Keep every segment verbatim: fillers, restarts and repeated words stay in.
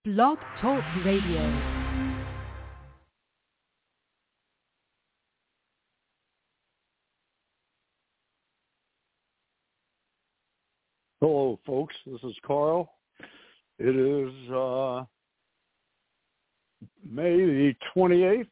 Blog Talk Radio. Hello, folks. This is Carl. It is uh, May the twenty-eighth,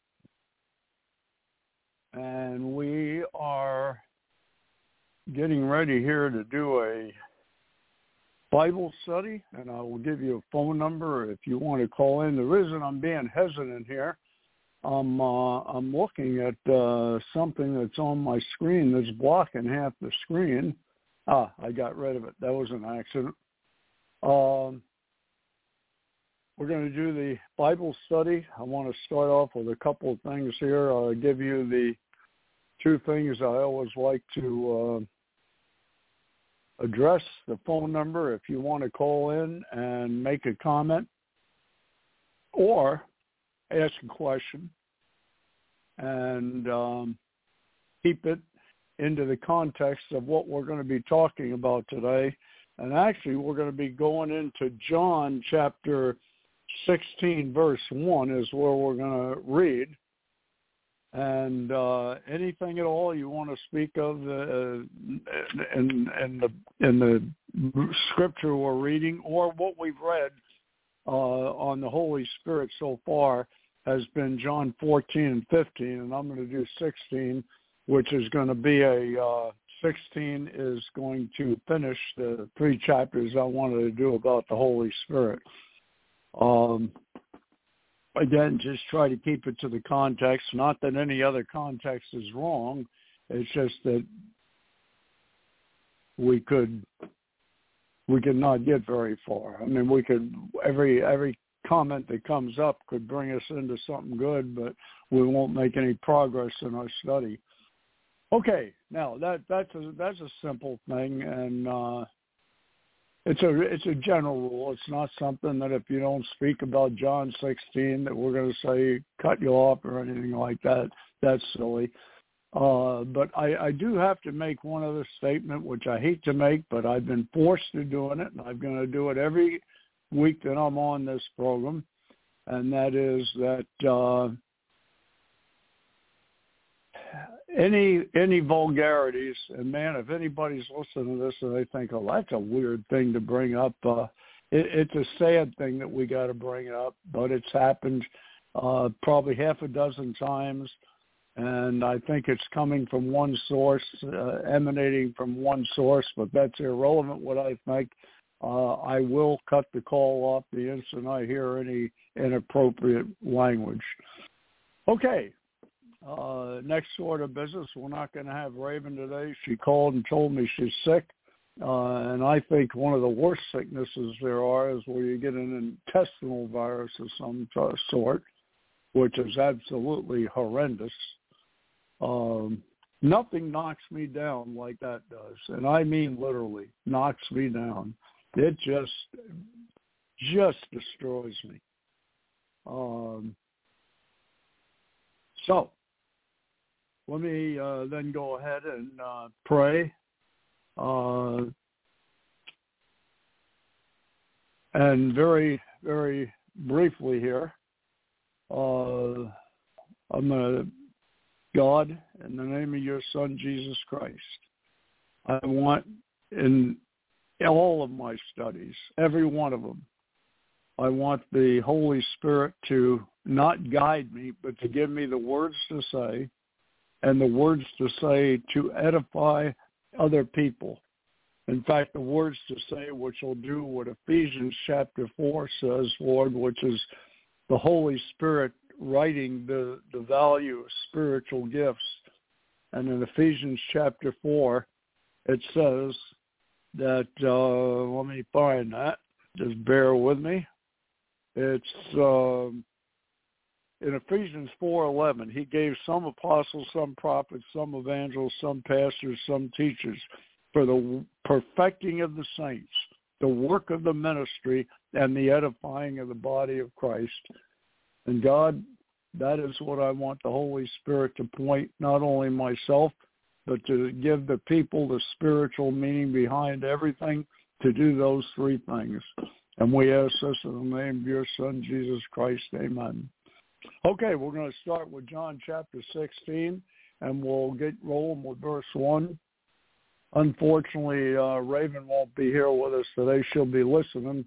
and we are getting ready here to do a Bible study, and I will give you a phone number if you want to call in. The reason I'm being hesitant here, I'm uh, I'm looking at uh, something that's on my screen that's blocking half the screen. Ah, I got rid of it. That was an accident. Um, we're going to do the Bible study. I want to start off with a couple of things here. I'll give you the two things I always like to uh, address. The phone number if you want to call in and make a comment or ask a question, and um, keep it into the context of what we're going to be talking about today. And actually, we're going to be going into John chapter sixteen, verse one is where we're going to read. And uh, anything at all you want to speak of uh, in, in, the, in the scripture we're reading, or what we've read uh, on the Holy Spirit so far has been John fourteen and fifteen, and I'm going to do sixteen, which is going to be a, uh, sixteen is going to finish the three chapters I wanted to do about the Holy Spirit. Um, again, just try to keep it to the context. Not that any other context is wrong. It's just that we could, we could not get very far. I mean, we could, every, every comment that comes up could bring us into something good, but we won't make any progress in our study. Okay, now that that's a that's a simple thing, and uh, it's a it's a general rule. It's not something that if you don't speak about John sixteen that we're going to say cut you off or anything like that. That's silly. Uh, but I, I do have to make one other statement, which I hate to make, but I've been forced to doing it, and I'm going to do it every week that I'm on this program, and that is that. Uh, Any any vulgarities, and man, if anybody's listening to this and they think, oh, that's a weird thing to bring up, uh, it, it's a sad thing that we got to bring up, but it's happened uh, probably half a dozen times, and I think it's coming from one source, uh, emanating from one source, but that's irrelevant what I think. Uh, I will cut the call off the instant I hear any inappropriate language. Okay. Uh, next order of business, we're not going to have Raven today. She called and told me she's sick. Uh, and I think one of the worst sicknesses there are is where you get an intestinal virus of some sort, which is absolutely horrendous. Um, nothing knocks me down like that does. And I mean literally knocks me down. It just, just destroys me. Um, so, Let me uh, then go ahead and uh, pray. Uh, and very, very briefly here, uh, I'm going to, God, in the name of your Son, Jesus Christ, I want in all of my studies, every one of them, I want the Holy Spirit to not guide me, but to give me the words to say, and the words to say to edify other people. In fact, the words to say which will do what Ephesians chapter four says, Lord, which is the Holy Spirit writing the, the value of spiritual gifts. And in Ephesians chapter four, it says that, uh, let me find that, just bear with me. It's... Um, In Ephesians four eleven, he gave some apostles, some prophets, some evangelists, some pastors, some teachers for the perfecting of the saints, the work of the ministry, and the edifying of the body of Christ. And God, that is what I want the Holy Spirit to point not only myself, but to give the people the spiritual meaning behind everything, to do those three things. And we ask this in the name of your Son, Jesus Christ. Amen. Okay, we're going to start with John chapter sixteen, and we'll get rolling with verse one. Unfortunately, uh, Raven won't be here with us today. She'll be listening.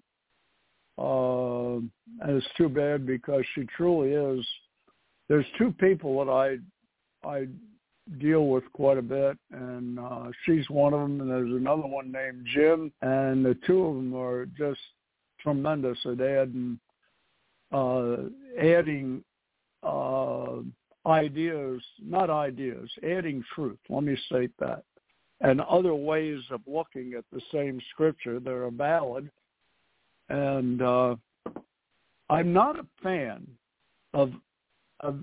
Uh, and it's too bad because she truly is. There's two people that I I deal with quite a bit, and uh, she's one of them, and there's another one named Jim, and the two of them are just tremendous at adding, uh, adding uh, ideas, not ideas, adding truth, let me state that, and other ways of looking at the same scripture that are valid. And uh, I'm not a fan of, of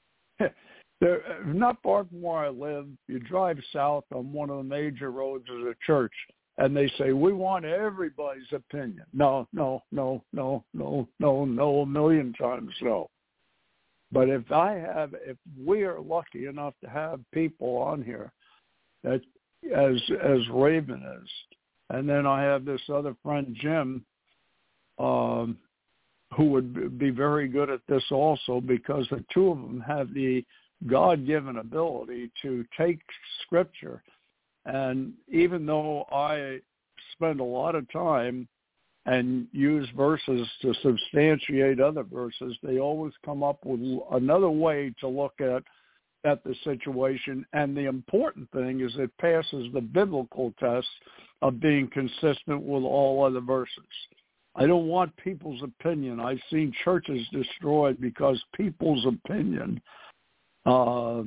They're not far from where I live. You drive south on one of the major roads of the church, and they say, we want everybody's opinion. No, no, no, no, no, no, no, a million times no. But if I have, if we are lucky enough to have people on here that, as as Raven is, and then I have this other friend, Jim, um, who would be very good at this also, because the two of them have the God-given ability to take Scripture, and even though I spend a lot of time and use verses to substantiate other verses, they always come up with another way to look at at the situation. And the important thing is it passes the biblical test of being consistent with all other verses. I don't want people's opinion. I've seen churches destroyed because people's opinion Uh,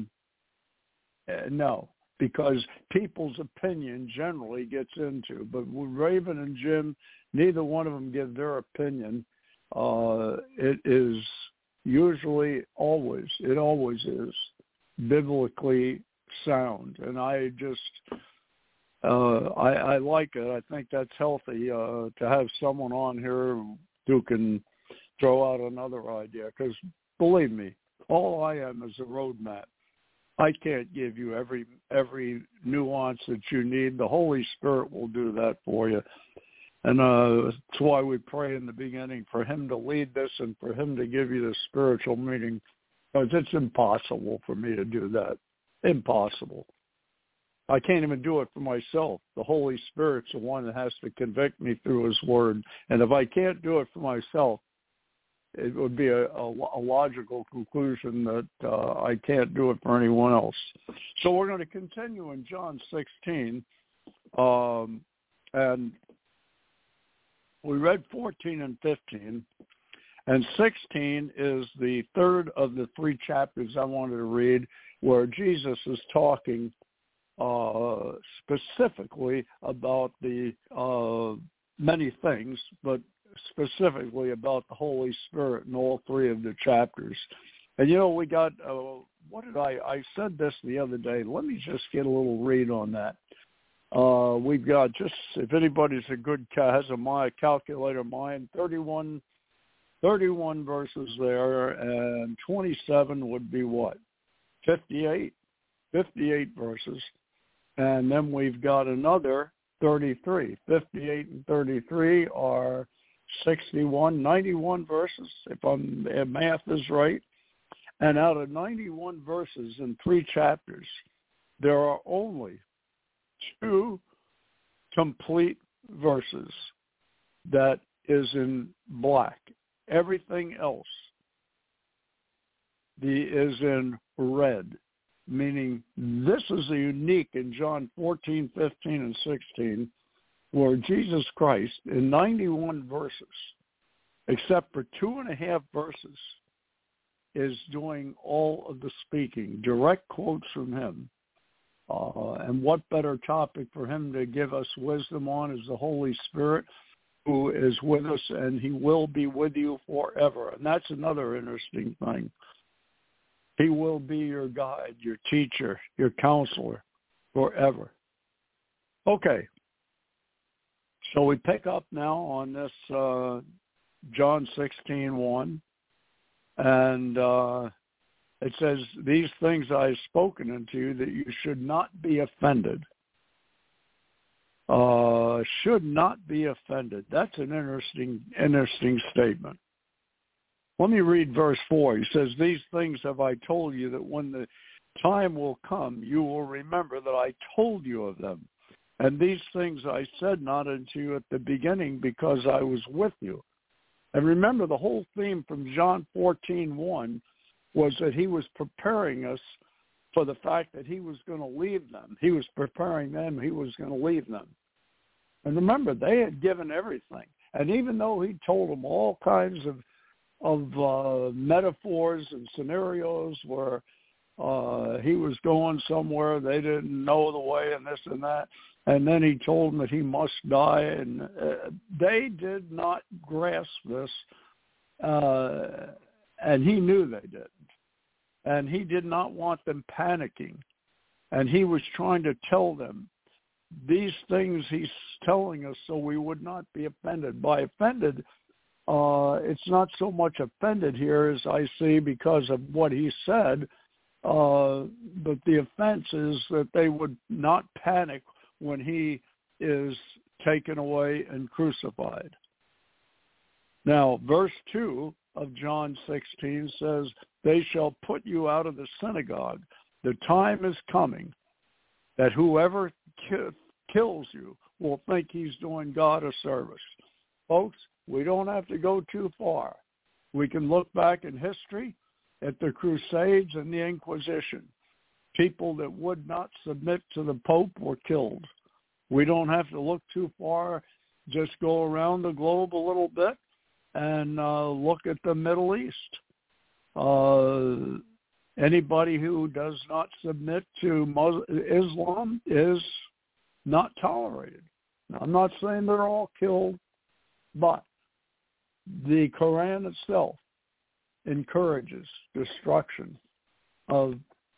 no, because people's opinion generally gets into. But with Raven and Jim, neither one of them give their opinion. Uh, it is usually always, it always is biblically sound. And I just, uh, I, I like it. I think that's healthy uh, to have someone on here who can throw out another idea. Because believe me, all I am is a roadmap. I can't give you every every nuance that you need. The Holy Spirit will do that for you. And uh, that's why we pray in the beginning for him to lead this and for him to give you the spiritual meaning. Because it's impossible for me to do that. Impossible. I can't even do it for myself. The Holy Spirit's the one that has to convict me through his word. And if I can't do it for myself, it would be a, a, a logical conclusion that uh, I can't do it for anyone else. So we're going to continue in John sixteen. Um, and we read fourteen and fifteen. And sixteen is the third of the three chapters I wanted to read, where Jesus is talking uh, specifically about the uh, many things, but specifically about the Holy Spirit in all three of the chapters. And, you know, we got, uh, what did I, I said this the other day. Let me just get a little read on that. Uh, we've got just, if anybody's a good, has a my calculator mind, thirty-one, thirty-one verses there, and twenty-seven would be what? fifty-eight, fifty-eight verses. And then we've got another thirty-three. fifty-eight and thirty-three are sixty-one, ninety-one verses, if I'm, if math is right. And out of ninety-one verses in three chapters, there are only two complete verses that is in black. Everything else the, is in red, meaning this is a unique in John fourteen, fifteen, and sixteen, where Jesus Christ, in ninety-one verses, except for two and a half verses, is doing all of the speaking, direct quotes from him. Uh, and what better topic for him to give us wisdom on is the Holy Spirit, who is with us, and he will be with you forever. And that's another interesting thing. He will be your guide, your teacher, your counselor forever. Okay. So we pick up now on this uh, John sixteen one, and uh, it says, these things I have spoken unto you, that you should not be offended. Uh, uh, should not be offended. That's an interesting, interesting statement. Let me read verse four. He says, these things have I told you, that when the time will come, you will remember that I told you of them. And these things I said not unto you at the beginning, because I was with you. And remember, the whole theme from John fourteen one was that he was preparing us for the fact that he was going to leave them. He was preparing them. He was going to leave them. And remember, they had given everything. And even though he told them all kinds of of uh, metaphors and scenarios where uh, he was going somewhere, they didn't know the way and this and that, and then he told them that he must die, and uh, they did not grasp this, uh, and he knew they didn't. And he did not want them panicking. And he was trying to tell them these things he's telling us so we would not be offended. By offended, uh, it's not so much offended here as I see because of what he said, uh, but the offense is that they would not panic when he is taken away and crucified. Now, verse two of John sixteen says, they shall put you out of the synagogue. The time is coming that whoever ki- kills you will think he's doing God a service. Folks, we don't have to go too far. We can look back in history at the Crusades and the Inquisition. People that would not submit to the Pope were killed. We don't have to look too far. Just go around the globe a little bit and uh, look at the Middle East. Uh, anybody who does not submit to Muslim, Islam is not tolerated. Now, I'm not saying they're all killed, but the Quran itself encourages destruction of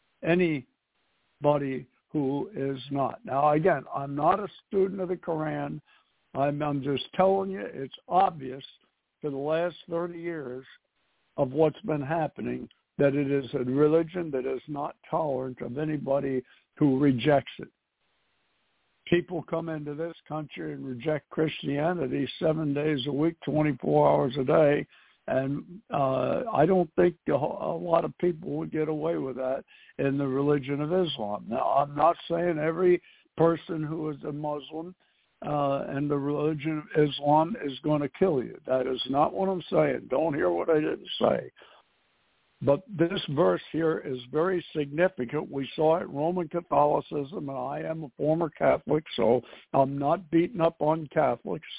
anybody who is not. Now, again, I'm not a student of the Quran. I'm, I'm just telling you it's obvious for the last thirty years of what's been happening that it is a religion that is not tolerant of anybody who rejects it. People come into this country and reject Christianity seven days a week, twenty-four hours a day, and uh, I don't think a lot of people would get away with that in the religion of Islam. Now, I'm not saying every person who is a Muslim uh, and the religion of Islam is going to kill you. That is not what I'm saying. Don't hear what I didn't say. But this verse here is very significant. We saw it in Roman Catholicism, and I am a former Catholic, so I'm not beating up on Catholics.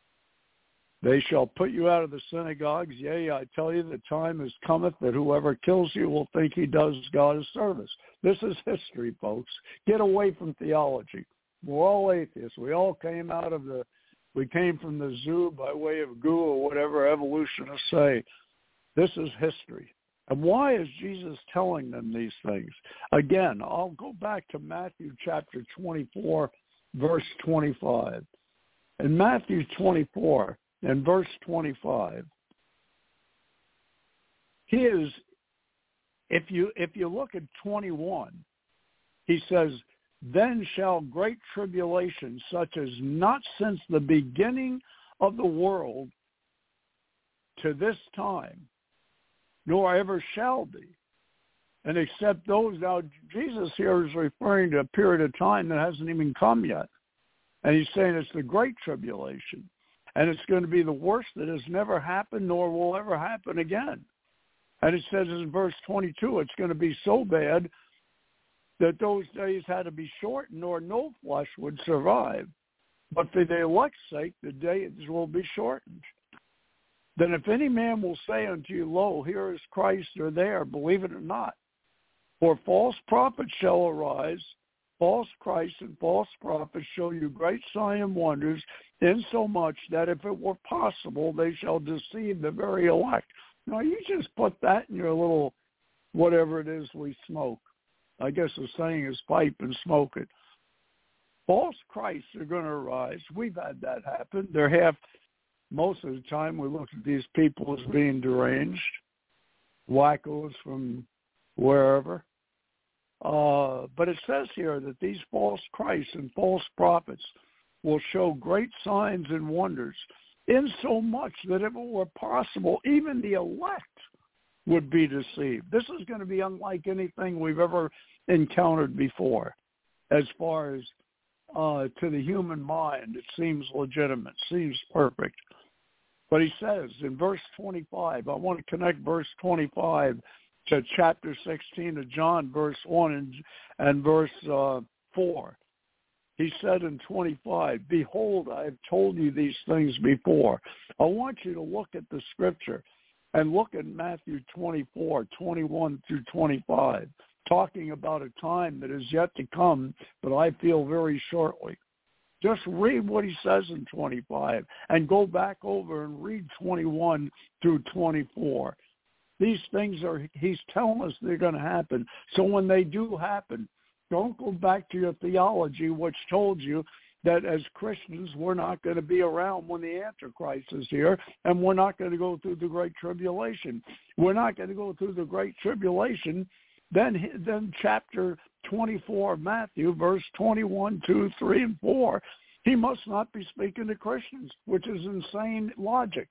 They shall put you out of the synagogues. Yea, I tell you, the time is cometh that whoever kills you will think he does God a service. This is history, folks. Get away from theology. We're all atheists. We all came out of the, we came from the zoo by way of goo or whatever evolutionists say. This is history. And why is Jesus telling them these things? Again, I'll go back to Matthew chapter twenty-four, verse twenty-five. In Matthew twenty-four, in verse twenty-five, he is, if you if you look at twenty-one, he says, then shall great tribulation, such as not since the beginning of the world to this time, nor ever shall be. And except those, now Jesus here is referring to a period of time that hasn't even come yet. And he's saying it's the great tribulation. And it's going to be the worst that has never happened nor will ever happen again. And it says in verse twenty-two, it's going to be so bad that those days had to be shortened or no flesh would survive. But for the elect's sake, the days will be shortened. Then if any man will say unto you, lo, here is Christ, or there, believe it or not. For false prophets shall arise, false Christs and false prophets show you great signs and wonders, insomuch that if it were possible, they shall deceive the very elect. Now, you just put that in your little, whatever it is we smoke. I guess the saying is pipe and smoke it. False Christs are going to arise. We've had that happen. They're half... Most of the time we look at these people as being deranged, wackos from wherever. Uh, but it says here that these false Christs and false prophets will show great signs and wonders, insomuch that if it were possible, even the elect would be deceived. This is going to be unlike anything we've ever encountered before as far as uh, to the human mind. It seems legitimate, seems perfect. But he says in verse twenty-five, I want to connect verse twenty-five to chapter sixteen of John, verse one and, and verse uh, four. He said in twenty-five, behold, I have told you these things before. I want you to look at the scripture and look at Matthew twenty-four, twenty-one through twenty-five, talking about a time that is yet to come, but I feel very shortly. Just read what he says in twenty-five and go back over and read twenty-one through twenty-four. These things are, he's telling us they're going to happen. So when they do happen, don't go back to your theology, which told you that as Christians, we're not going to be around when the Antichrist is here, and we're not going to go through the Great Tribulation. We're not going to go through the Great Tribulation. Then, then chapter twenty-four of Matthew, verse twenty-one, two, three, and four, he must not be speaking to Christians, which is insane logic.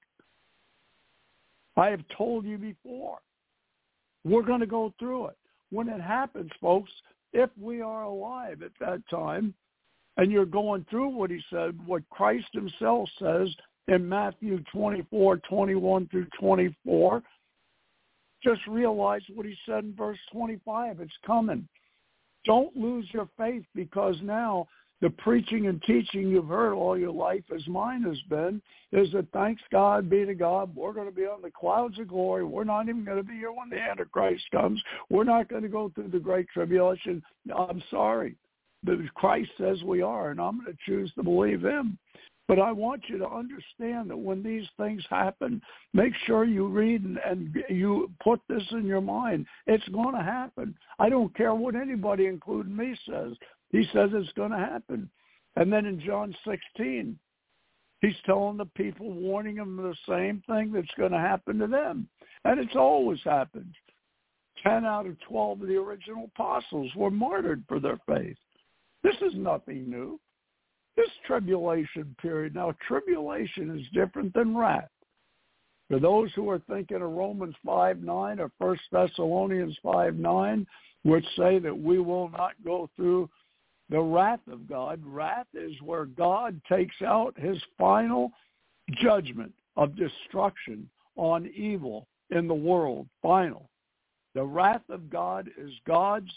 I have told you before. We're going to go through it. When it happens, folks, if we are alive at that time, and you're going through what he said, what Christ himself says in Matthew twenty-four, twenty-one through twenty-four, just realize what he said in verse twenty-five. It's coming. Don't lose your faith, because now the preaching and teaching you've heard all your life, as mine has been, is that thanks God be to God, we're going to be on the clouds of glory. We're not even going to be here when the Antichrist comes. We're not going to go through the Great Tribulation. I'm sorry. But Christ says we are, and I'm going to choose to believe him. But I want you to understand that when these things happen, make sure you read and, and you put this in your mind. It's going to happen. I don't care what anybody, including me, says. He says it's going to happen. And then in John sixteen, he's telling the people, warning them the same thing that's going to happen to them. And it's always happened. Ten out of twelve of the original apostles were martyred for their faith. This is nothing new. This tribulation period. Now, tribulation is different than wrath. For those who are thinking of Romans five nine or First Thessalonians five nine, which say that we will not go through the wrath of God, wrath is where God takes out his final judgment of destruction on evil in the world. Final. The wrath of God is God's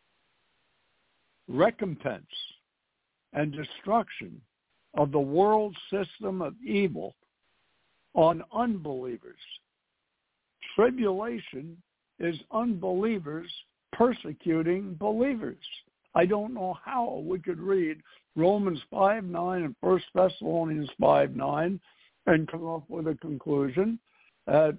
recompense and destruction of the world system of evil on unbelievers. Tribulation is unbelievers persecuting believers. I don't know how we could read Romans five nine and First Thessalonians five nine and come up with a conclusion that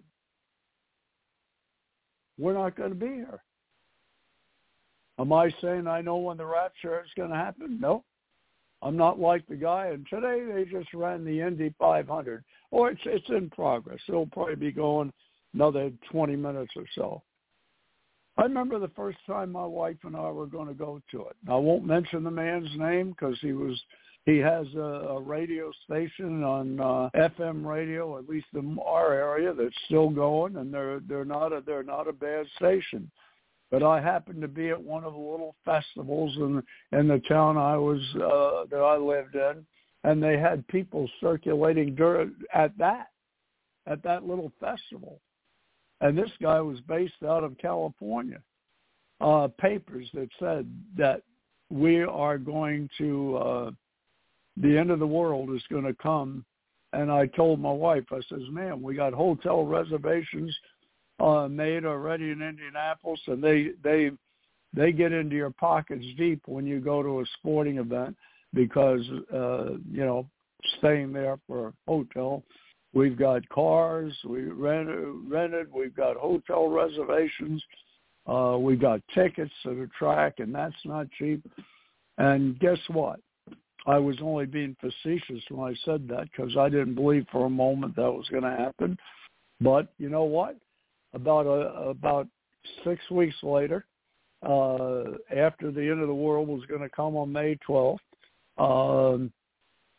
we're not going to be here. Am I saying I know when the rapture is going to happen? No. I'm not like the guy, and today they just ran the Indy five hundred. Or it's it's in progress. It'll probably be going another twenty minutes or so. I remember the first time my wife and I were going to go to it. I won't mention the man's name because he was he has a, a radio station on uh, F M radio, at least in our area, that's still going, and they're they're not a they're not a bad station. But I happened to be at one of the little festivals in in the town I was uh, that I lived in, and they had people circulating during, at that at that little festival, and this guy was based out of California. Uh, papers that said that we are going to uh, the end of the world is going to come, and I told my wife, I says, "Man, we got hotel reservations Uh, made already in Indianapolis, and they they they get into your pockets deep when you go to a sporting event because uh, you know staying there for a hotel. We've got cars, we rented, rented. We've got hotel reservations. Uh, we've got tickets to the track, and that's not cheap. And guess what? I was only being facetious when I said that because I didn't believe for a moment that was going to happen. But you know what? About a, about six weeks later, uh, after the end of the world was going to come on May twelfth, um,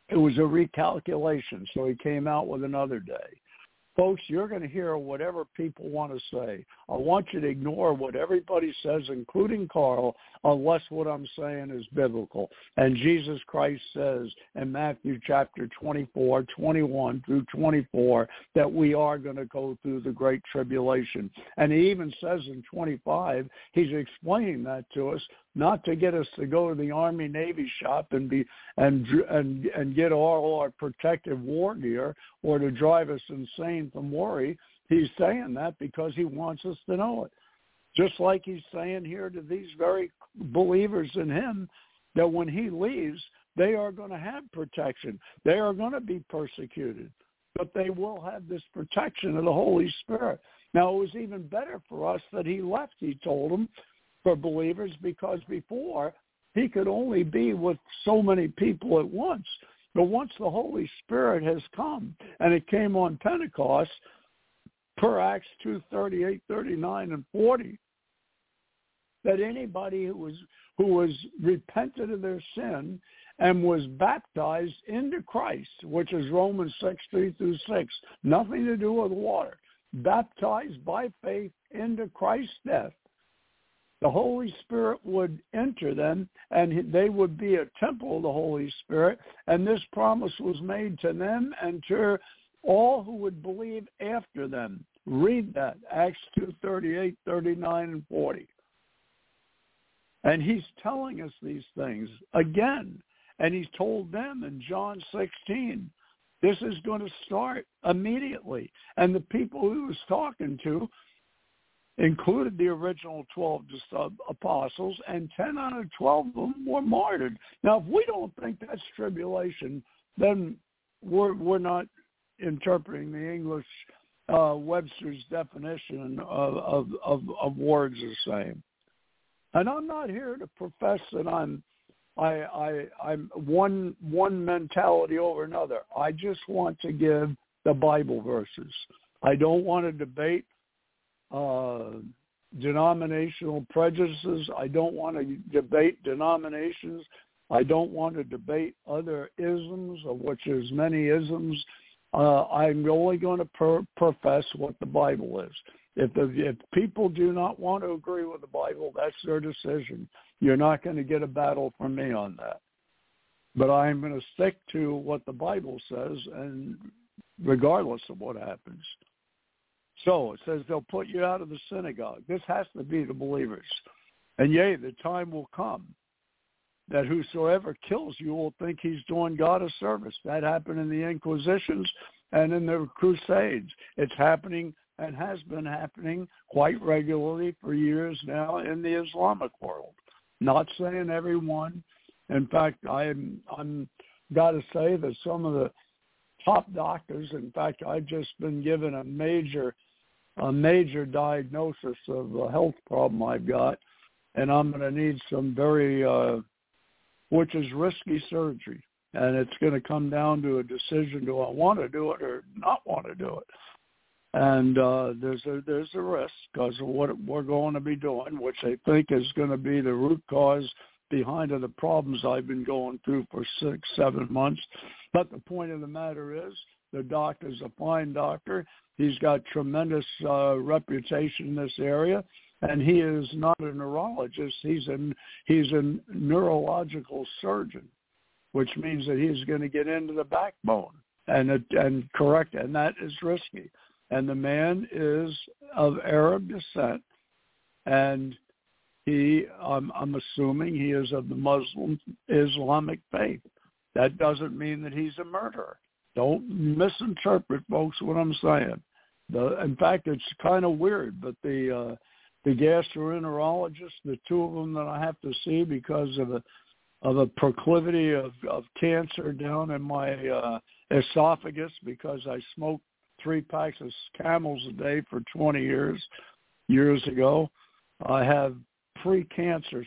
It was a recalculation, so he came out with another day. Folks, you're going to hear whatever people want to say. I want you to ignore what everybody says, including Carl, unless what I'm saying is biblical. And Jesus Christ says in Matthew chapter twenty-four, twenty-one through twenty-four, that we are going to go through the Great Tribulation. And he even says in twenty-five, he's explaining that to us, not to get us to go to the Army Navy shop and be and and and get all our protective war gear, or to drive us insane from worry. He's saying that because he wants us to know it. Just like he's saying here to these very believers in him, that when he leaves, they are going to have protection. They are going to be persecuted, but they will have this protection of the Holy Spirit. Now, it was even better for us that he left, he told them, for believers, because before he could only be with so many people at once. But once the Holy Spirit has come, and it came on Pentecost, per Acts two, thirty-eight, thirty-nine, and forty, that anybody who was who was repented of their sin and was baptized into Christ, which is Romans six, three through six, nothing to do with water, baptized by faith into Christ's death, the Holy Spirit would enter them, and they would be a temple of the Holy Spirit, and this promise was made to them and to all who would believe after them. Read that, Acts two, thirty-eight, thirty-nine, and forty. And he's telling us these things again, and he's told them in John sixteen, this is going to start immediately. And the people he was talking to included the original twelve apostles, and ten out of twelve of them were martyred. Now, if we don't think that's tribulation, then we're, we're not interpreting the English uh, Webster's definition of, of, of, of words the same. And I'm not here to profess that I'm I, I, I'm one one mentality over another. I just want to give the Bible verses. I don't want to debate uh, denominational prejudices. I don't want to debate denominations. I don't want to debate other isms, of which there's many isms. Uh, I'm only going to per- profess what the Bible is. If, the, if people do not want to agree with the Bible, that's their decision. You're not going to get a battle from me on that. But I'm going to stick to what the Bible says, and regardless of what happens. So it says they'll put you out of the synagogue. This has to be the believers. And yea, the time will come that whosoever kills you will think he's doing God a service. That happened in the Inquisitions and in the Crusades. It's happening and has been happening quite regularly for years now in the Islamic world. Not saying everyone. In fact, I'm I'm got to say that some of the top doctors, in fact, I've just been given a major a major diagnosis of a health problem I've got, and I'm going to need some very, uh, which is risky surgery. And it's going to come down to a decision, do I want to do it or not want to do it? And uh, there's a there's a risk because of what we're going to be doing, which I think is going to be the root cause behind of the problems I've been going through for six, seven months. But the point of the matter is, the doctor's a fine doctor. He's got tremendous uh, reputation in this area, and he is not a neurologist. He's a he's a neurological surgeon, which means that he's going to get into the backbone and and correct, and that is risky. And the man is of Arab descent, and he, I'm, I'm assuming he is of the Muslim Islamic faith. That doesn't mean that he's a murderer. Don't misinterpret, folks, what I'm saying. The, in fact, it's kind of weird, but the uh, the gastroenterologist, the two of them that I have to see because of a of a proclivity of, of cancer down in my uh, esophagus because I smoked three packs of Camels a day for twenty years, years ago. I have pre-cancer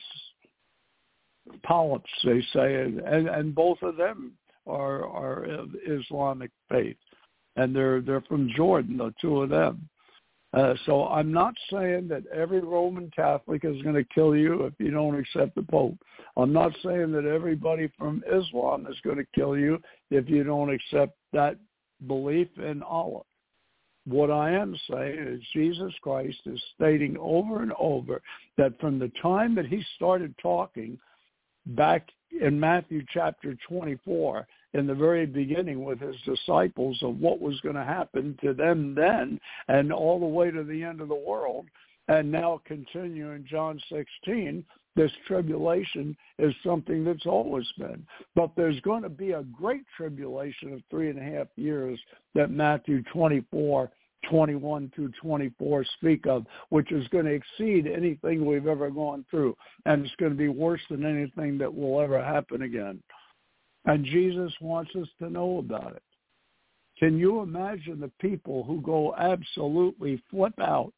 polyps, they say, and, and both of them are, are of Islamic faith. And they're they're from Jordan, the two of them. Uh, so I'm not saying that every Roman Catholic is going to kill you if you don't accept the Pope. I'm not saying that everybody from Islam is going to kill you if you don't accept that belief in Allah. What I am saying is Jesus Christ is stating over and over that from the time that he started talking back in Matthew chapter twenty-four, in the very beginning with his disciples of what was going to happen to them then and all the way to the end of the world, and now continue in John sixteen, this tribulation is something that's always been. But there's going to be a great tribulation of three and a half years that Matthew twenty-four, twenty-one through twenty-four speak of, which is going to exceed anything we've ever gone through. And it's going to be worse than anything that will ever happen again. And Jesus wants us to know about it. Can you imagine the people who go absolutely flip out?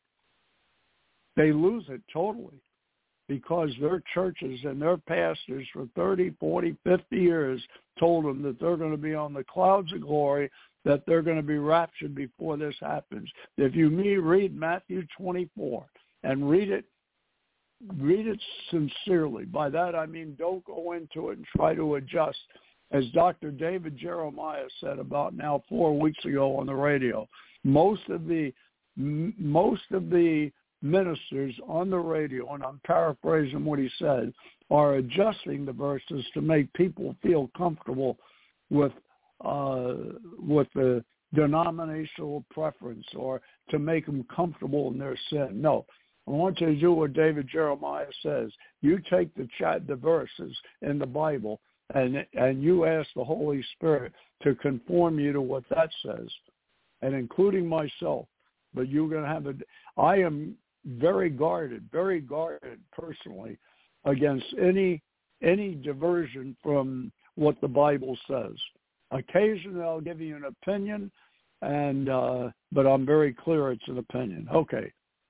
They lose it totally because their churches and their pastors for thirty, forty, fifty years told them that they're going to be on the clouds of glory, that they're going to be raptured before this happens. If you read Matthew twenty-four and read it, read it sincerely. By that I mean don't go into it and try to adjust. As Doctor David Jeremiah said about now four weeks ago on the radio, most of the most of the ministers on the radio, and I'm paraphrasing what he said, are adjusting the verses to make people feel comfortable with uh, with the denominational preference or to make them comfortable in their sin. No, I want you to do what David Jeremiah says. You take the chat, the verses in the Bible, and and you ask the Holy Spirit to conform you to what that says, and including myself. But you're going to have a. I am very guarded, very guarded personally against any any diversion from what the Bible says. Occasionally, I'll give you an opinion, and uh, but I'm very clear it's an opinion. Okay.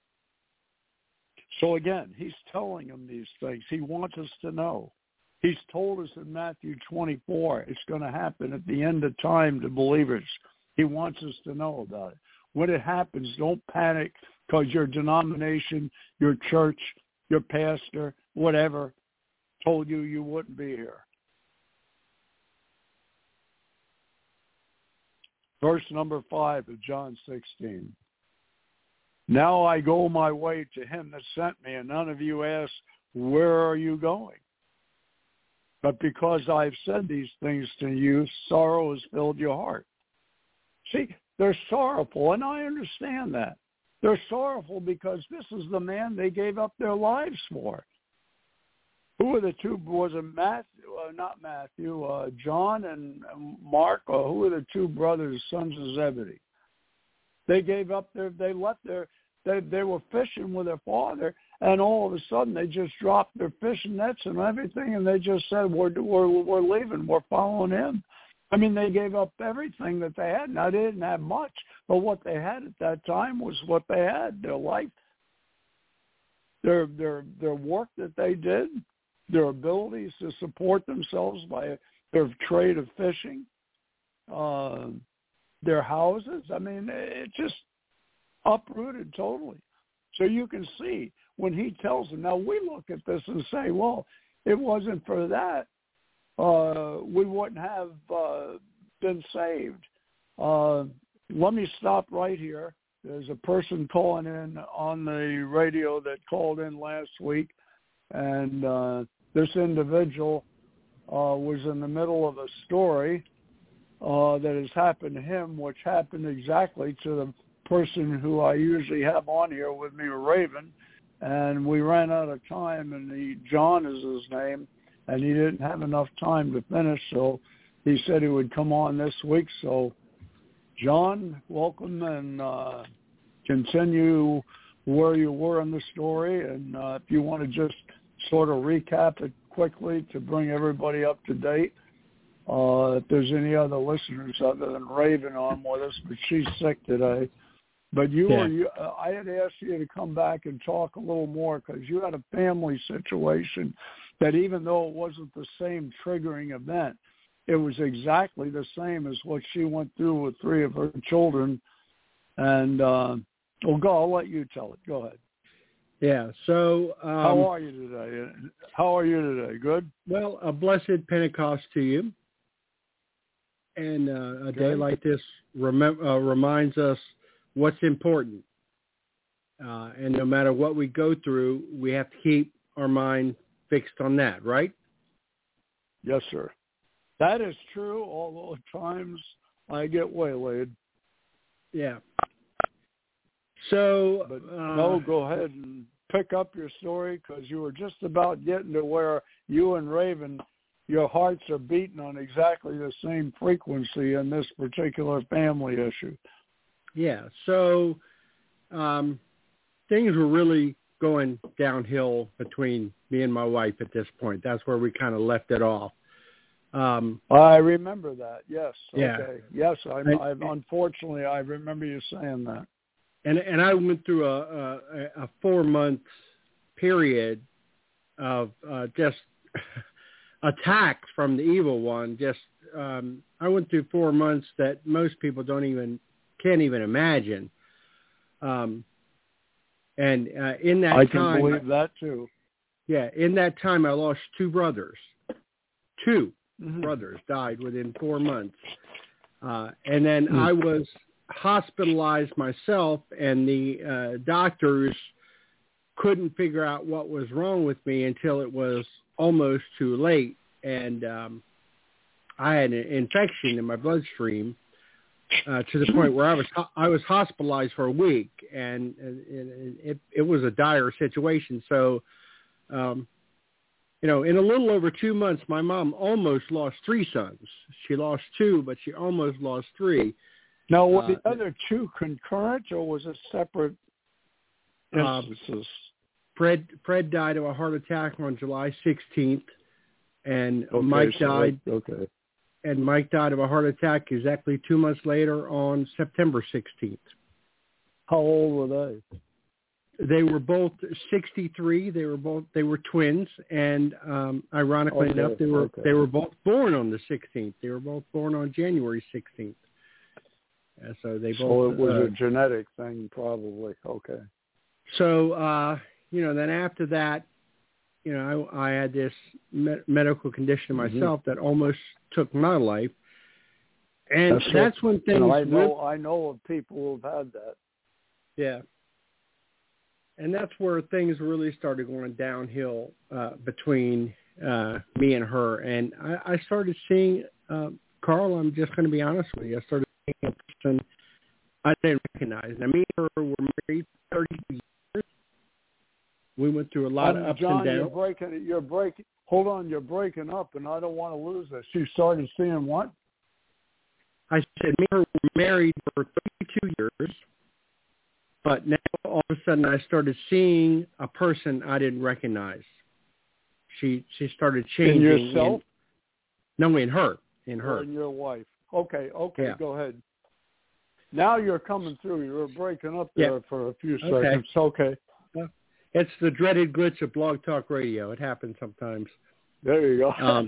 So again, he's telling them these things. He wants us to know. He's told us in Matthew twenty-four it's going to happen at the end of time to believers. He wants us to know about it. When it happens, don't panic because your denomination, your church, your pastor, whatever, told you you wouldn't be here. Verse number five of John sixteen. Now I go my way to him that sent me, and none of you ask, where are you going? But because I've said these things to you, sorrow has filled your heart. See, they're sorrowful, and I understand that. They're sorrowful because this is the man they gave up their lives for. Who were the two? Was it Matthew? Uh, not Matthew. Uh, John and Mark. Or who were the two brothers, sons of Zebedee? They gave up their. They left their. They they were fishing with their father, and all of a sudden they just dropped their fishing nets and everything, and they just said, "We're we're we're leaving. We're following him." I mean, they gave up everything that they had. Now, they didn't have much, but what they had at that time was what they had: their life, their their their work that they did, their abilities to support themselves by their trade of fishing, uh, their houses. I mean, it just uprooted totally. So you can see when he tells them. Now, we look at this and say, well, it wasn't for that. Uh, we wouldn't have uh, been saved. Uh, let me stop right here. There's a person calling in on the radio that called in last week, and uh, this individual uh, was in the middle of a story uh, that has happened to him, which happened exactly to the person who I usually have on here with me, Raven, and we ran out of time, and he, John is his name, and he didn't have enough time to finish, so he said he would come on this week. So, John, welcome, and uh, continue where you were in the story. And uh, if you want to just sort of recap it quickly to bring everybody up to date. Uh, if there's any other listeners other than Raven on with us, but she's sick today. But you yeah. were, you, uh, I had asked you to come back and talk a little more because you had a family situation that even though it wasn't the same triggering event, it was exactly the same as what she went through with three of her children. And uh, Well, go. I'll let you tell it. Go ahead. Yeah. So, um, how are you today? How are you today? Good. Well, a blessed Pentecost to you, and uh, a Good. day like this rem- uh, reminds us what's important. Uh, and no matter what we go through, we have to keep our mind fixed on that, right? Yes, sir. That is true, although at times I get waylaid. Yeah. So, but uh, no, go ahead and pick up your story, because you were just about getting to where you and Raven, your hearts are beating on exactly the same frequency in this particular family issue. Yeah. So, um, things were really going downhill between me and my wife at this point. That's where we kind of left it off. Um, I remember that. Yes. Yeah. Okay. Yes. I, and, I unfortunately I remember you saying that. And and I went through a a, a four month period of uh, just attacks from the evil one. Just um, I went through four months that most people don't even can't even imagine. Um, and uh, in that I time, can believe that too. Yeah, in that time I lost two brothers. Two mm-hmm. brothers died within four months, uh, and then mm. I was hospitalized myself, and the uh, doctors couldn't figure out what was wrong with me until it was almost too late, and um, I had an infection in my bloodstream uh, to the point where I was I was hospitalized for a week, and, and it it was a dire situation. So, um, you know, in a little over two months, my mom almost lost three sons. She lost two, but she almost lost three. Now, were Uh, the other two concurrent, or was it separate instances? Uh, Fred Fred died of a heart attack on July sixteenth, and okay, Mike so died. That, okay. And Mike died of a heart attack exactly two months later on September sixteenth. How old were they? They were both sixty-three. They were both they were twins, and um, ironically okay, enough, they were okay. they were both born on the sixteenth. They were both born on January sixteenth. Uh, so they both. So it was uh, a genetic thing, probably. Okay. So uh, you know, then after that, you know, I, I had this me- medical condition myself mm-hmm. that almost took my life, and that's, that's when things. And I know, went, I know of people who've had that. Yeah. And that's where things really started going downhill uh, between uh, me and her. And I, I started seeing, uh, Carl, I'm just going to be honest with you, I started seeing a person I didn't recognize. Now, me and her were married thirty years. We went through a lot um, of ups John, and downs. You're breaking, you're breaking, hold on, you're breaking up, and I don't want to lose this. You started seeing what? I said me and her were married for thirty-two years. But now, all of a sudden, I started seeing a person I didn't recognize. She she started changing. In yourself? In, no, in her. In her. Or in your wife. Okay, okay, yeah. Go ahead. Now you're coming through. You were breaking up there yeah. for a few okay. seconds. Okay. Well, it's the dreaded glitch of Blog Talk Radio. It happens sometimes. There you go. Um,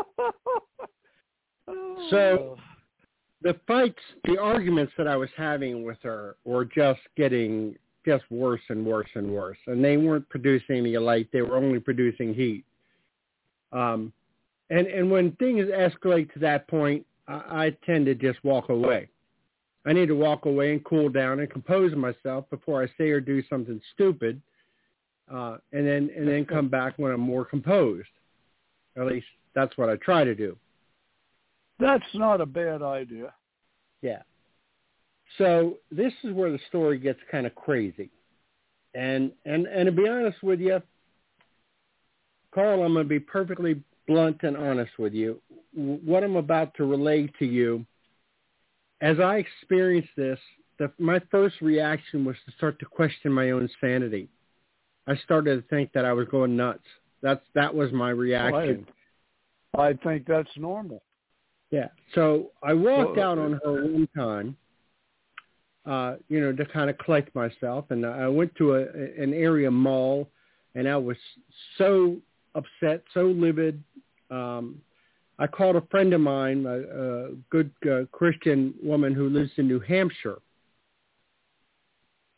so... The fights, the arguments that I was having with her were just getting just worse and worse and worse. And they weren't producing any light. They were only producing heat. Um, and, and when things escalate to that point, I, I tend to just walk away. I need to walk away and cool down and compose myself before I say or do something stupid, uh, and then and then come back when I'm more composed. At least that's what I try to do. That's not a bad idea. Yeah. So this is where the story gets kind of crazy. And and, and to be honest with you, Carl, I'm going to be perfectly blunt and honest with you. What I'm about to relay to you, as I experienced this, the, my first reaction was to start to question my own sanity. I started to think that I was going nuts. That's that was my reaction. I, I think that's normal. Yeah. So I walked well, out on her one time, uh, you know, to kind of collect myself. And I went to a, an area mall, and I was so upset, so livid. Um, I called a friend of mine, a, a good uh, Christian woman who lives in New Hampshire.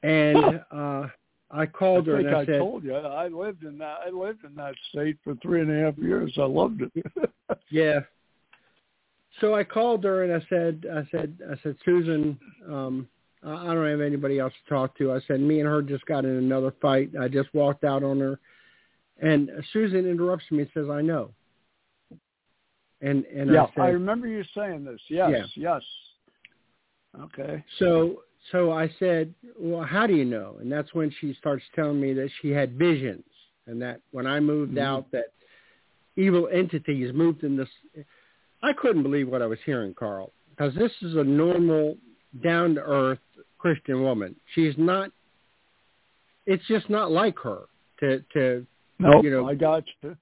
And uh, I called her I think and I, I said, told you I lived in that. I lived in that state for three and a half years. I loved it. yeah. So I called her and I said, I said, I said, Susan, um, I don't have anybody else to talk to. I said, me and her just got in another fight. I just walked out on her, and Susan interrupts me and says, "I know." And and yeah, I said, I remember you saying this. Yes, yeah. yes. Okay. So so I said, well, how do you know? And that's when she starts telling me that she had visions, and that when I moved mm-hmm. out, that evil entities moved in this. I couldn't believe what I was hearing, Carl, because this is a normal, down-to-earth Christian woman. She's not. It's just not like her to to. No, you know. I got you.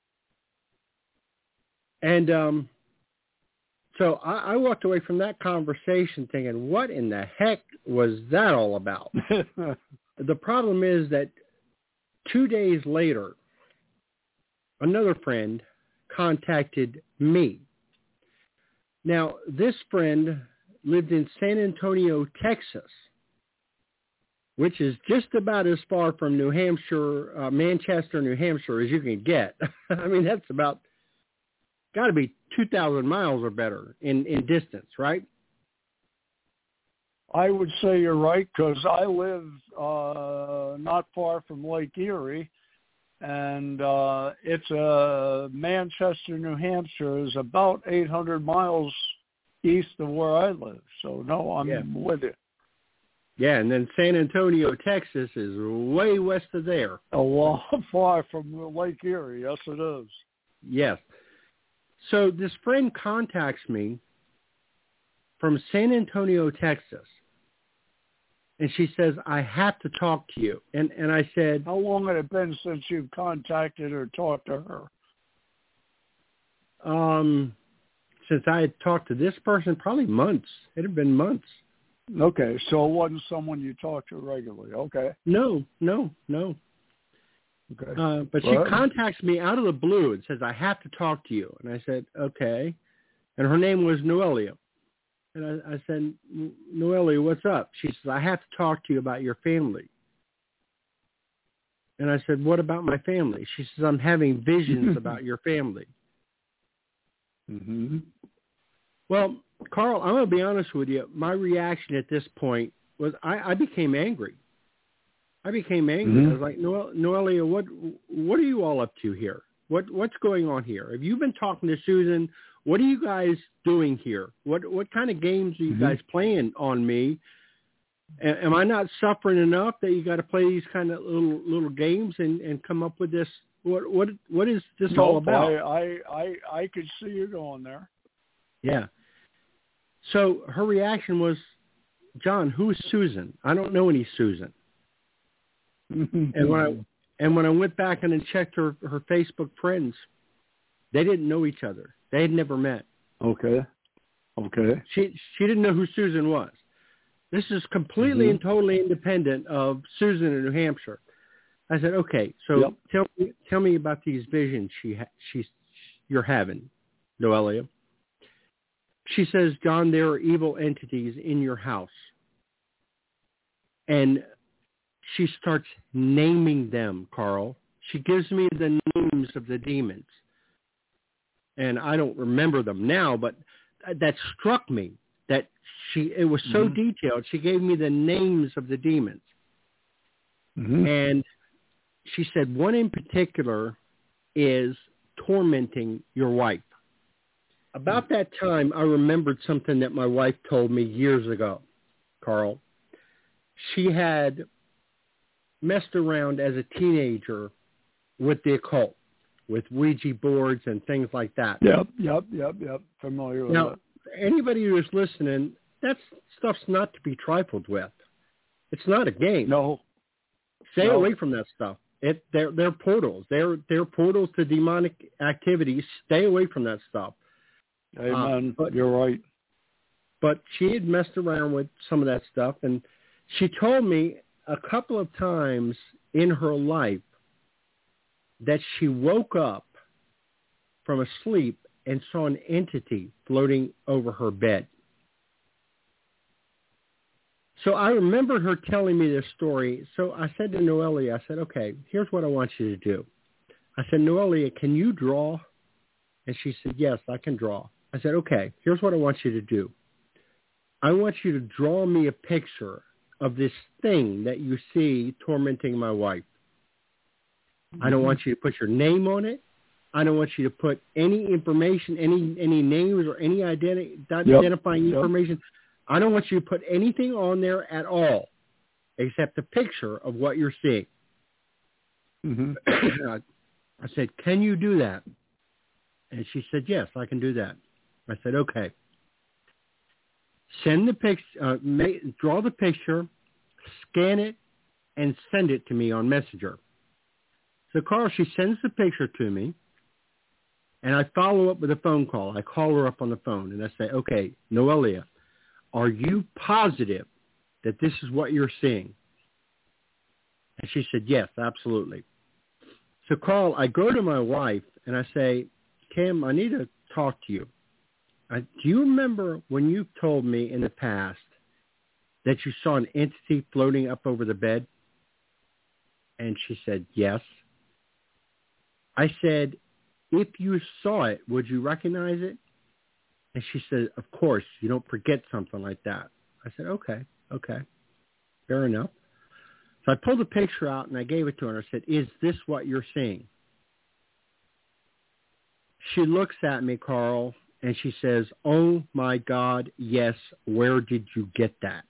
And um, so I, I walked away from that conversation thinking, what in the heck was that all about? The problem is that two days later, another friend contacted me. Now, this friend lived in San Antonio, Texas, which is just about as far from New Hampshire, uh, Manchester, New Hampshire as you can get. I mean, that's about, got to be two thousand miles or better in, in distance, right? I would say you're right, because I live uh, not far from Lake Erie, and uh, it's uh, Manchester, New Hampshire is about eight hundred miles east of where I live. So, no, I'm yeah. with you. Yeah, and then San Antonio, Texas is way west of there. A lot far from Lake Erie. Yes, it is. Yes. So this friend contacts me from San Antonio, Texas, and she says, I have to talk to you. And and I said, how long had it been since you've contacted or talked to her? Um, since I had talked to this person, probably months. It had been months. Okay, so it wasn't someone you talked to regularly. Okay. No, no, no. Okay. Uh, but she contacts me out of the blue and says, I have to talk to you. And I said, okay. And her name was Noelia. And I, I said, Noelia, what's up? She says, I have to talk to you about your family. And I said, what about my family? She says, I'm having visions about your family. Mm-hmm. Well, Carl, I'm going to be honest with you. My reaction at this point was I, I became angry. I became angry. Mm-hmm. I was like, Noel, Noelia, what what are you all up to here? What what's going on here? Have you been talking to Susan? What are you guys doing here? What what kind of games are you mm-hmm. guys playing on me? A- am I not suffering enough that you got to play these kind of little little games and, and come up with this? What what what is this nope, all about? I, I I I could see you going there. Yeah. So her reaction was, John, who is Susan? I don't know any Susan. and when I and when I went back and checked her, her Facebook friends, they didn't know each other. They had never met. Okay. Okay. She she didn't know who Susan was. This is completely mm-hmm. and totally independent of Susan in New Hampshire. I said, okay, so yep. tell me tell me about these visions she ha- she's you're having, Noelia. She says, John, there are evil entities in your house. And she starts naming them, Carl. She gives me the names of the demons. And I don't remember them now, but that struck me, that she it was so mm-hmm. detailed. She gave me the names of the demons. Mm-hmm. And she said one in particular is tormenting your wife. About that time, I remembered something that my wife told me years ago, Carl. She had messed around as a teenager with the occult, with Ouija boards and things like that. Yep, yep, yep, yep. Familiar with now, that. Anybody who's listening, that stuff's not to be trifled with. It's not a game. No. Stay no. away from that stuff. It, they're, they're portals. They're, they're portals to demonic activities. Stay away from that stuff. Amen. Uh, but, You're right. But she had messed around with some of that stuff, and she told me a couple of times in her life that she woke up from a sleep and saw an entity floating over her bed. So I remember her telling me this story. So I said to Noelia, I said, okay, here's what I want you to do. I said, Noelia, can you draw? And she said, yes, I can draw. I said, okay, here's what I want you to do. I want you to draw me a picture of this thing that you see tormenting my wife. Mm-hmm. I don't want you to put your name on it. I don't want you to put any information, any any names or any identi- yep. identifying yep. information. I don't want you to put anything on there at all except a picture of what you're seeing. Mm-hmm. I said, can you do that? And she said, yes, I can do that. I said, okay. Send the picture, uh, make, draw the picture, scan it, and send it to me on Messenger. So, Carl, she sends the picture to me, and I follow up with a phone call. I call her up on the phone, and I say, okay, Noelia, are you positive that this is what you're seeing? And she said, yes, absolutely. So, Carl, I go to my wife, and I say, Kim, I need to talk to you. I, do you remember when you told me in the past that you saw an entity floating up over the bed? And she said, yes. I said, if you saw it, would you recognize it? And she said, of course, you don't forget something like that. I said, okay, okay, fair enough. So I pulled the picture out and I gave it to her. I said, is this what you're seeing? She looks at me, Carl, and she says, oh, my God, yes, where did you get that?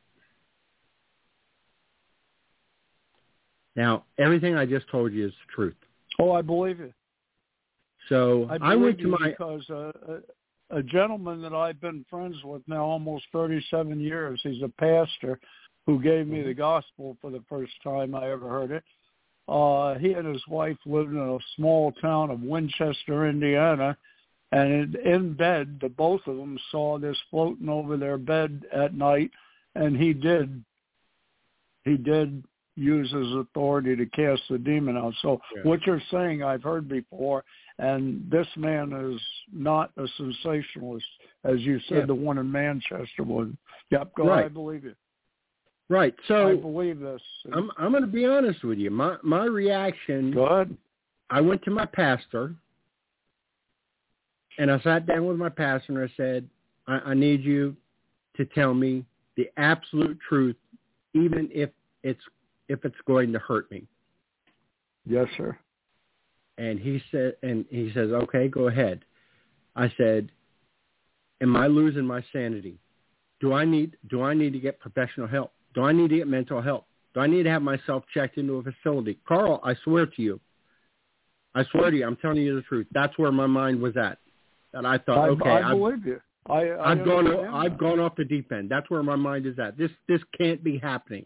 Now, everything I just told you is the truth. Oh, I believe it. So I, I went to my... Because uh, a, a gentleman that I've been friends with now almost thirty-seven years, he's a pastor who gave me the gospel for the first time I ever heard it. Uh, he and his wife lived in a small town of Winchester, Indiana, and in, in bed, the both of them saw this floating over their bed at night, and he did, he did use his authority to cast the demon out. So yeah. What you're saying, I've heard before, and this man is not a sensationalist, as you said, yeah. The one in Manchester was. Yep, go right. ahead, I believe you. Right. So I believe this. I'm I'm going to be honest with you. My my reaction. Go ahead. I went to my pastor, and I sat down with my pastor, and I said, I, I need you to tell me the absolute truth, even if it's if it's going to hurt me. Yes, sir. And he said, and he says, okay, go ahead. I said, am I losing my sanity? Do I need do I need to get professional help? Do I need to get mental help? Do I need to have myself checked into a facility? Carl, I swear to you, I swear to you, I'm telling you the truth. That's where my mind was at. And I thought, I, okay, I I've, believe you. I, I I've gone, that. I've gone off the deep end. That's where my mind is at. This, this can't be happening.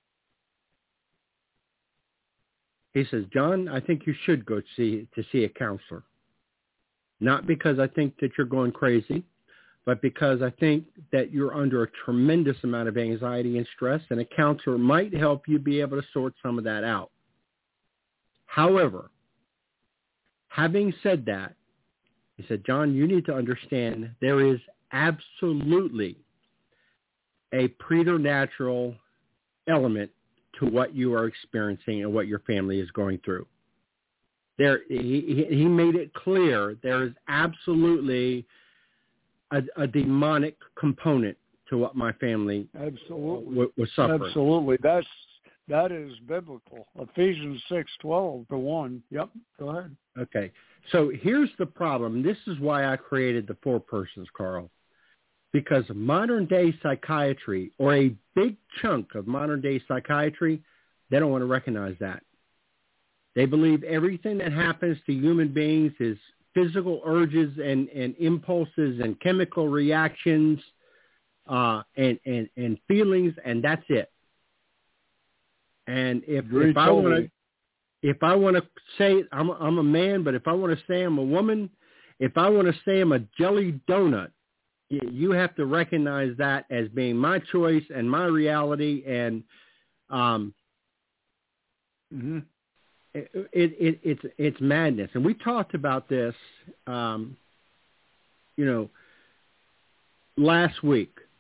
He says, John, I think you should go see to see a counselor. Not because I think that you're going crazy, but because I think that you're under a tremendous amount of anxiety and stress, and a counselor might help you be able to sort some of that out. However, having said that, he said, John, you need to understand there is absolutely a preternatural element to what you are experiencing and what your family is going through. There, he, he made it clear there is absolutely a, a demonic component to what my family absolutely was suffering. Absolutely, that's that is biblical. Ephesians six twelve for one. Yep. Go ahead. Okay, so here's the problem. This is why I created the Four Persons, Carl, because modern day psychiatry, or a big chunk of modern day psychiatry, they don't want to recognize that. They believe everything that happens to human beings is physical urges and, and impulses and chemical reactions uh, and, and, and feelings, and that's it. And if, if I want to, if I want to say I'm a, I'm a man, but if I want to say I'm a woman, if I want to say I'm a jelly donut, you have to recognize that as being my choice and my reality, and um, mm-hmm. it, it, it, it's it's madness. And we talked about this, um, you know, last week.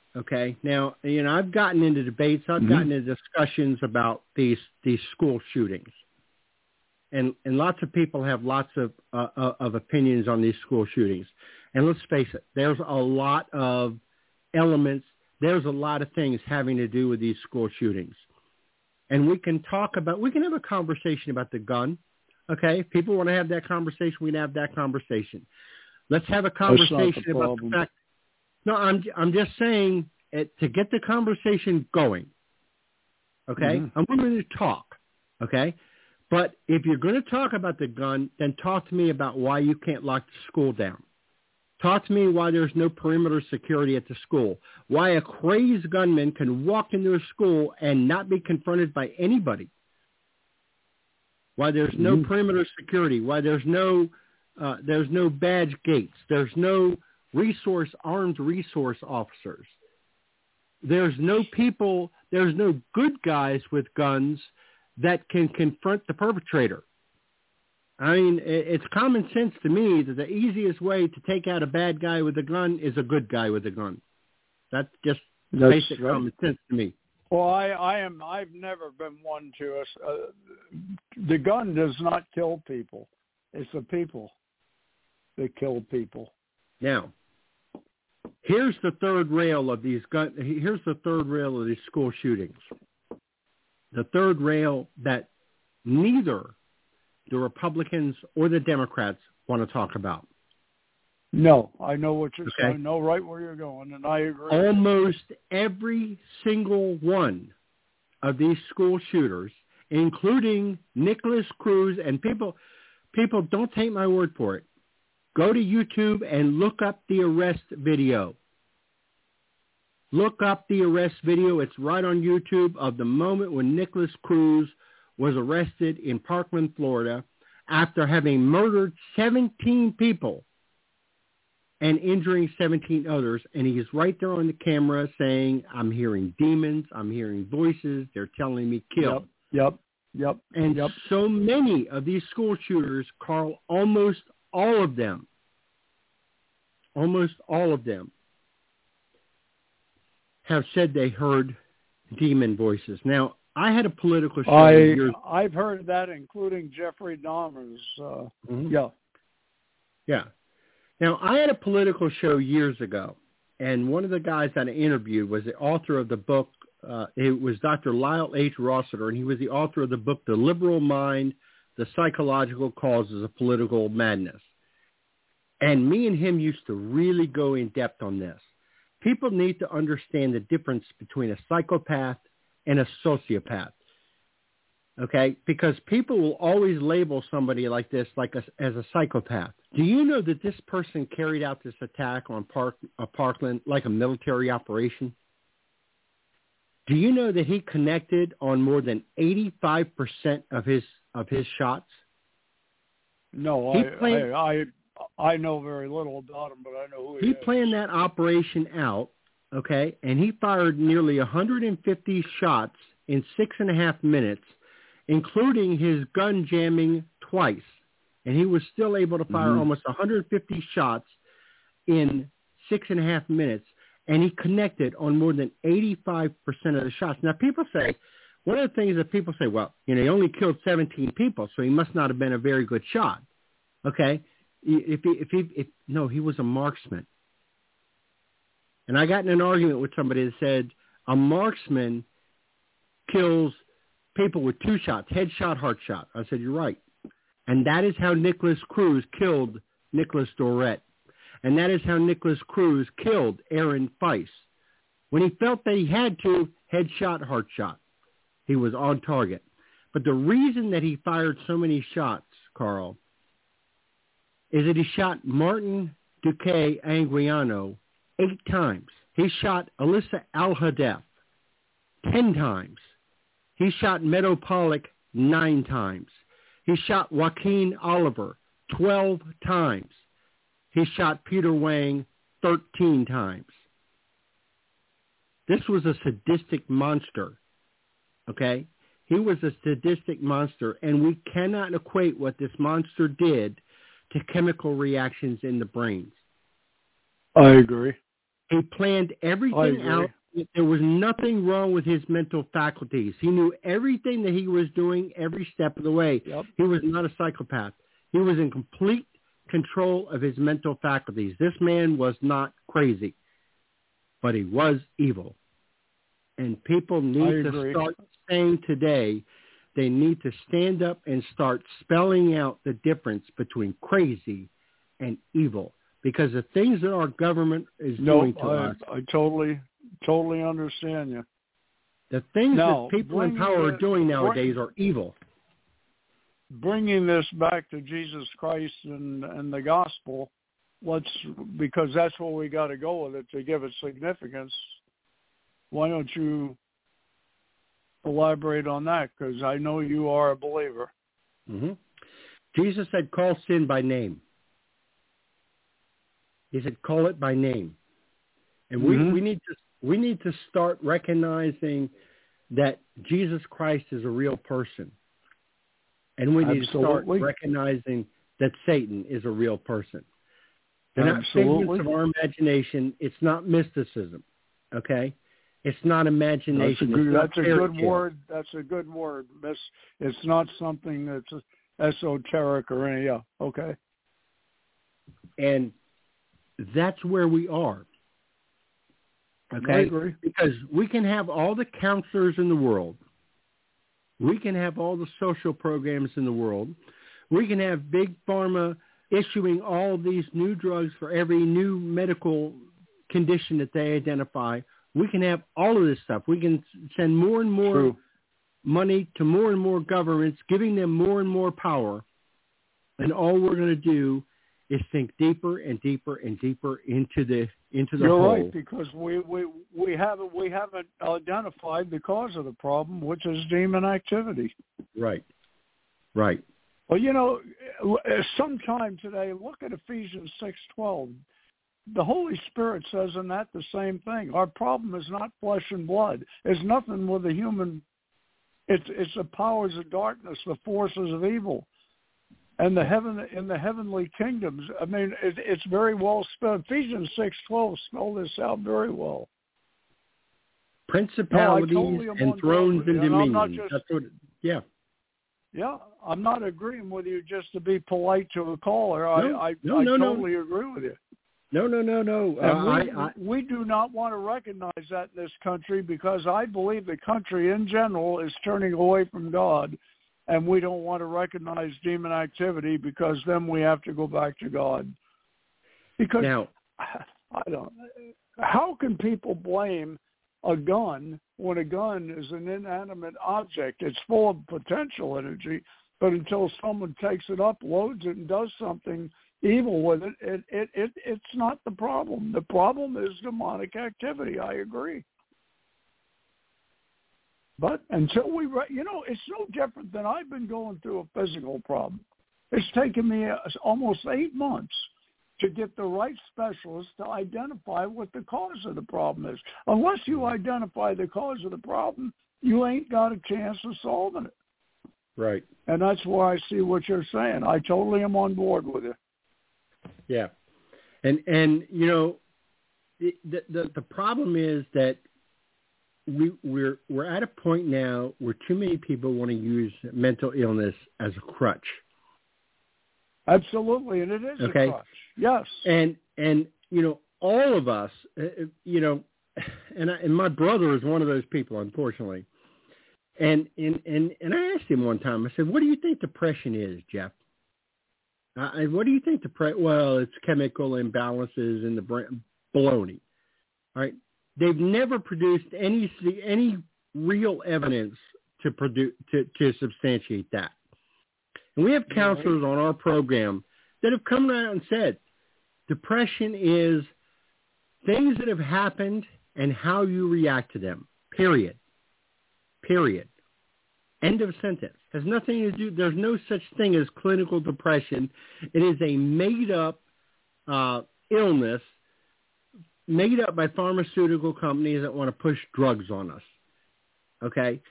Okay. Now, you know, I've gotten into debates. I've Mm-hmm. gotten into discussions about these these school shootings, and and lots of people have lots of uh, of opinions on these school shootings. And let's face it, there's a lot of elements. There's a lot of things having to do with these school shootings, and we can talk about. We can have a conversation about the gun. Okay, if people want to have that conversation, we can have that conversation. Let's have a conversation the about the fact. No, I'm I'm just saying it, to get the conversation going. Okay, Mm-hmm. I'm willing to talk. Okay, but if you're going to talk about the gun, then talk to me about why you can't lock the school down. Talk to me why there's no perimeter security at the school. Why a crazed gunman can walk into a school and not be confronted by anybody. Why there's no Mm-hmm. perimeter security. Why there's no uh, there's no badge gates. There's no resource armed resource officers. There's no people. There's no good guys with guns that can confront the perpetrator. I mean, it's common sense to me that the easiest way to take out a bad guy with a gun is a good guy with a gun. That's just That's basic right. common sense to me. Well, I, I am. I've never been one to us. Uh, the gun does not kill people. It's the people that kill people. Now, here's the third rail of these gun. Here's the third rail of these school shootings. The third rail that neither the Republicans or the Democrats want to talk about. No, I know what you're Okay. saying. I know right where you're going, and I agree. Almost every single one of these school shooters, including Nicholas Cruz, and people, people don't take my word for it. Go to YouTube and look up the arrest video. Look up the arrest video. It's right on YouTube of the moment when Nicholas Cruz was arrested in Parkland, Florida, after having murdered seventeen people and injuring seventeen others. And he is right there on the camera saying, I'm hearing demons, I'm hearing voices, they're telling me kill. Yep, yep, yep. And yep. so many of these school shooters, Carl, almost all of them, almost all of them have said they heard demon voices. Now, I had a political show. I, years- I've heard that, including Jeffrey Dahmer's. Uh, mm-hmm. Yeah. Yeah. Now, I had a political show years ago, and one of the guys that I interviewed was the author of the book. Uh, it was Doctor Lyle H. Rossiter, and he was the author of the book, The Liberal Mind, The Psychological Causes of Political Madness. And me and him used to really go in depth on this. People need to understand the difference between a psychopath and a sociopath. Okay? Because people will always label somebody like this like a, as a psychopath. Do you know that this person carried out this attack on Park, uh, Parkland like a military operation? Do you know that he connected on more than eighty-five percent of his of his shots? No, He I, planned- I, I I know very little about him, but I know who he, He is. planned that operation out, okay, and he fired nearly one hundred fifty shots in six and a half minutes, including his gun jamming twice. And he was still able to fire Mm-hmm. almost one hundred fifty shots in six and a half minutes, and he connected on more than eighty-five percent of the shots. Now, people say, one of the things that people say, well, you know, he only killed seventeen people, so he must not have been a very good shot. Okay? If he, if he, if, no, he was a marksman. And I got in an argument with somebody that said a marksman kills people with two shots, head shot, heart shot. I said, you're right. And that is how Nicholas Cruz killed Nicholas Dorette. And that is how Nicholas Cruz killed Aaron Feist. When he felt that he had to, head shot, heart shot. He was on target. But the reason that he fired so many shots, Carl, is that he shot Martin Duque Anguiano eight times. He shot Alyssa Al-Hadef ten times. He shot Meadow Pollack nine times. He shot Joaquin Oliver twelve times. He shot Peter Wang thirteen times. This was a sadistic monster, okay? He was a sadistic monster, and we cannot equate what this monster did to chemical reactions in the brains. I agree. He planned everything out. There was nothing wrong with his mental faculties. He knew everything that he was doing every step of the way. Yep. He was not a psychopath. He was in complete control of his mental faculties. This man was not crazy, but he was evil. And people need to start saying today, they need to stand up and start spelling out the difference between crazy and evil. Because the things that our government is no, doing to I, us. I totally, totally understand you. The things now, that people in power the, are doing nowadays bring, are evil. Bringing this back to Jesus Christ and, and the gospel, let's because that's where we got to go with it to give it significance. Why don't you elaborate on that? Because I know you are a believer. Mm-hmm. Jesus said, call sin by name. He said, call it by name. And we, mm-hmm. we need to we need to start recognizing that Jesus Christ is a real person. And we need Absolutely. to start recognizing that Satan is a real person. They're not Absolutely. figments of our imagination. It's not mysticism, okay? It's not imagination. That's a good, that's that's a good word. That's a good word. It's, it's not something that's esoteric or any, yeah, okay. And that's where we are. Okay? I agree. Because we can have all the counselors in the world. We can have all the social programs in the world. We can have big pharma issuing all of these new drugs for every new medical condition that they identify. We can have all of this stuff. We can send more and more True. money to more and more governments, giving them more and more power. And all we're going to do is sink deeper and deeper and deeper into the into the You're hole. right, because we, we, we haven't we haven't identified the cause of the problem, which is demon activity. Right. Right. Well, you know, sometime today, look at Ephesians six twelve. The Holy Spirit says in that the same thing. Our problem is not flesh and blood. It's nothing with the human. It's it's the powers of darkness, the forces of evil, and the heaven in the heavenly kingdoms. I mean, it, it's very well spelled. Ephesians six twelve spell this out very well. Principalities no, totally and thrones and dominions. Just, That's what. Yeah. Yeah, I'm not agreeing with you just to be polite to a caller. No, I I, no, I no, totally no. agree with you. No, no, no, no. Uh, And we, I, I, we do not want to recognize that in this country because I believe the country in general is turning away from God, and we don't want to recognize demon activity because then we have to go back to God. Because now, I don't. How can people blame a gun when a gun is an inanimate object? It's full of potential energy, but until someone takes it up, loads it, and does something evil with it, it, it, it, it's not the problem. The problem is demonic activity. I agree. But until we, you know, it's no different than I've been going through a physical problem. It's taken me almost eight months to get the right specialist to identify what the cause of the problem is. Unless you identify the cause of the problem, you ain't got a chance of solving it. Right. And that's why I see what you're saying. I totally am on board with you. Yeah. And, and you know, the, the, the problem is that we, we're, we're at a point now where too many people want to use mental illness as a crutch. Absolutely, and it is okay. a crutch. Yes. And, and you know, all of us, you know, and, I, and my brother is one of those people, unfortunately. And, and, and, and I asked him one time, I said, what do you think depression is, Jeff? I, what do you think depression? Well, it's chemical imbalances in the brain. Baloney. All right. They've never produced any any real evidence to produce to, to substantiate that. And we have counselors on our program that have come out and said depression is things that have happened and how you react to them. Period. Period. End of sentence. Has nothing to do, there's no such thing as clinical depression. It is a made-up uh, illness made up by pharmaceutical companies that want to push drugs on us. Okay?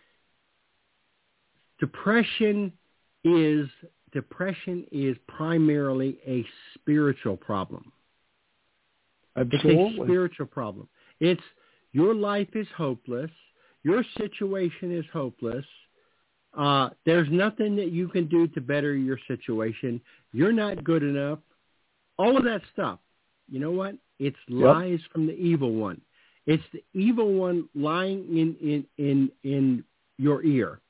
Depression is, depression is primarily a spiritual problem. Absolutely. It's a spiritual problem. It's your life is hopeless. Your situation is hopeless. Uh, there's nothing that you can do to better your situation. You're not good enough. All of that stuff. You know what? It's lies yep. from the evil one. It's the evil one lying in, in, in, in your ear.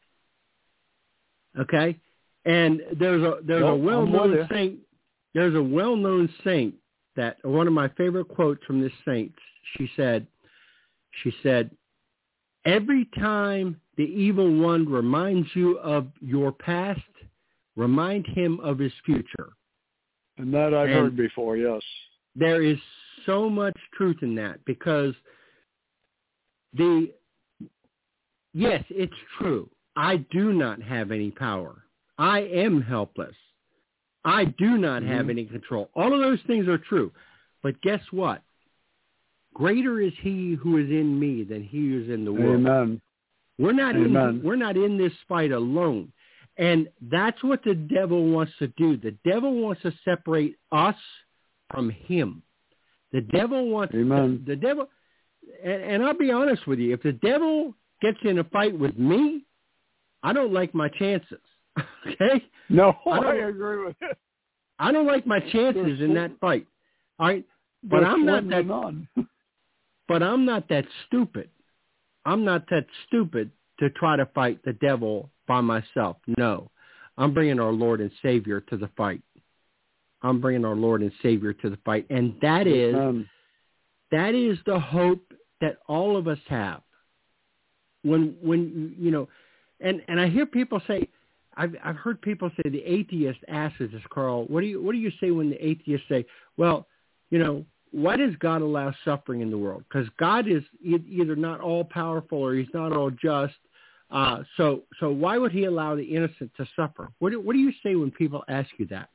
Okay? And there's a there's well, a well-known saint. There's a well-known saint that one of my favorite quotes from this saint. She said, she said, every time the evil one reminds you of your past, remind him of his future. And that I've and heard before. Yes. There is so much truth in that because the yes, it's true. I do not have any power. I am helpless. I do not have mm-hmm. any control. All of those things are true. But guess what? Greater is he who is in me than he who is in the world. Amen. We're not Amen. in we're not in this fight alone. And that's what the devil wants to do. The devil wants to separate us from him. The devil wants Amen. The, the devil and, and I'll be honest with you, if the devil gets in a fight with me, I don't like my chances. Okay? No, I, I agree with it. I don't like my chances in that fight. All right? But I'm not that But I'm not that stupid. I'm not that stupid to try to fight the devil by myself. No. I'm bringing our Lord and Savior to the fight. I'm bringing our Lord and Savior to the fight. And that is um, that is the hope that all of us have. When when you know, and, and I hear people say, I've I've heard people say, the atheist asks us, Carl, what do you what do you say when the atheists say, well, you know, why does God allow suffering in the world? Because God is either not all powerful or he's not all just. Uh, so so why would he allow the innocent to suffer? What do, what do you say when people ask you that?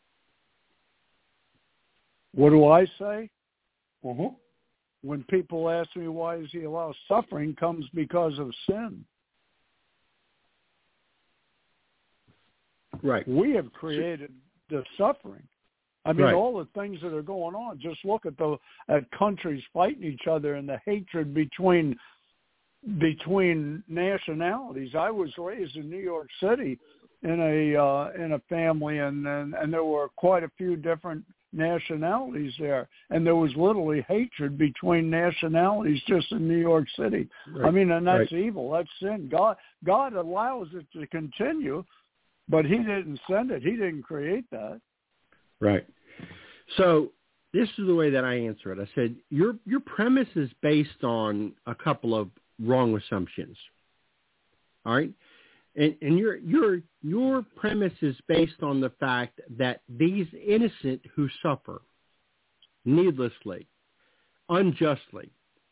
What do I say? Uh-huh. When people ask me why does he allow suffering, comes because of sin. Right. We have created the suffering. I mean, right. all the things that are going on. Just look at the at countries fighting each other and the hatred between between nationalities. I was raised in New York City in a uh, in a family, and, and and there were quite a few different nationalities there, and there was literally hatred between nationalities just in New York City. Right. I mean, and that's right. evil. That's sin. God God allows it to continue, but he didn't send it. He didn't create that. Right. So this is the way that I answer it. I said, your your premise is based on a couple of wrong assumptions. All right? And, and your your your premise is based on the fact that these innocent who suffer needlessly, unjustly,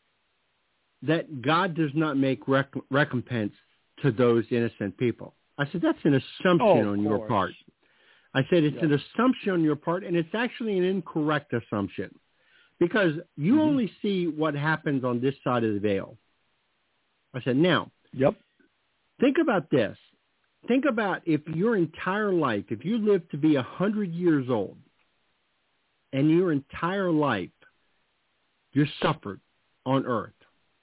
that God does not make rec- recompense to those innocent people. I said, that's an assumption oh, on your course. part. I said, it's yeah. an assumption on your part, and it's actually an incorrect assumption because you mm-hmm. only see what happens on this side of the veil. I said, now, yep. think about this. Think about if your entire life, if you live to be one hundred years old, and your entire life you suffered on earth,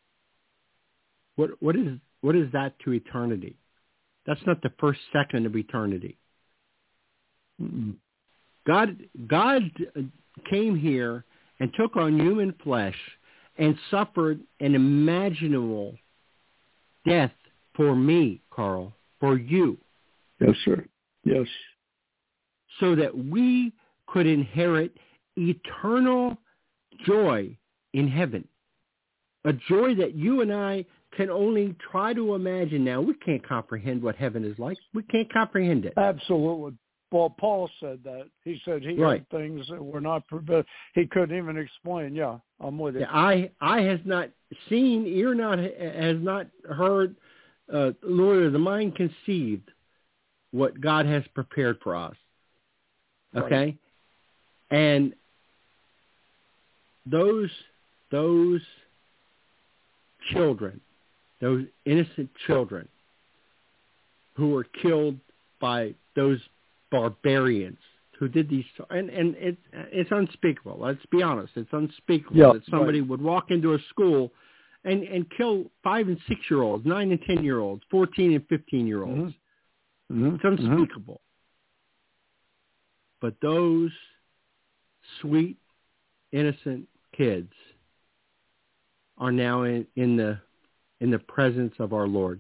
what what is what is that to eternity? That's not the first second of eternity. Mm-mm. God God came here and took on human flesh and suffered an imaginable death for me, Carl, for you. Yes, sir. Yes. So that we could inherit eternal joy in heaven. A joy that you and I can only try to imagine now. We can't comprehend what heaven is like. We can't comprehend it. Absolutely. Well, Paul said that. He said he right. had things that were not, he couldn't even explain. Yeah, I'm with it. Yeah, eye, eye has not seen, ear not has not heard, uh, Lord, the mind conceived what God has prepared for us. Okay? Right. And those, those children, those innocent children who were killed by those barbarians, who did these, and, and it, it's unspeakable. Let's be honest. It's unspeakable yeah, that somebody right. would walk into a school and, and kill five and six-year-olds, nine and ten-year-olds, fourteen and fifteen-year-olds. Mm-hmm. It's unspeakable. Mm-hmm. But those sweet, innocent kids are now in, in the in the presence of our Lord.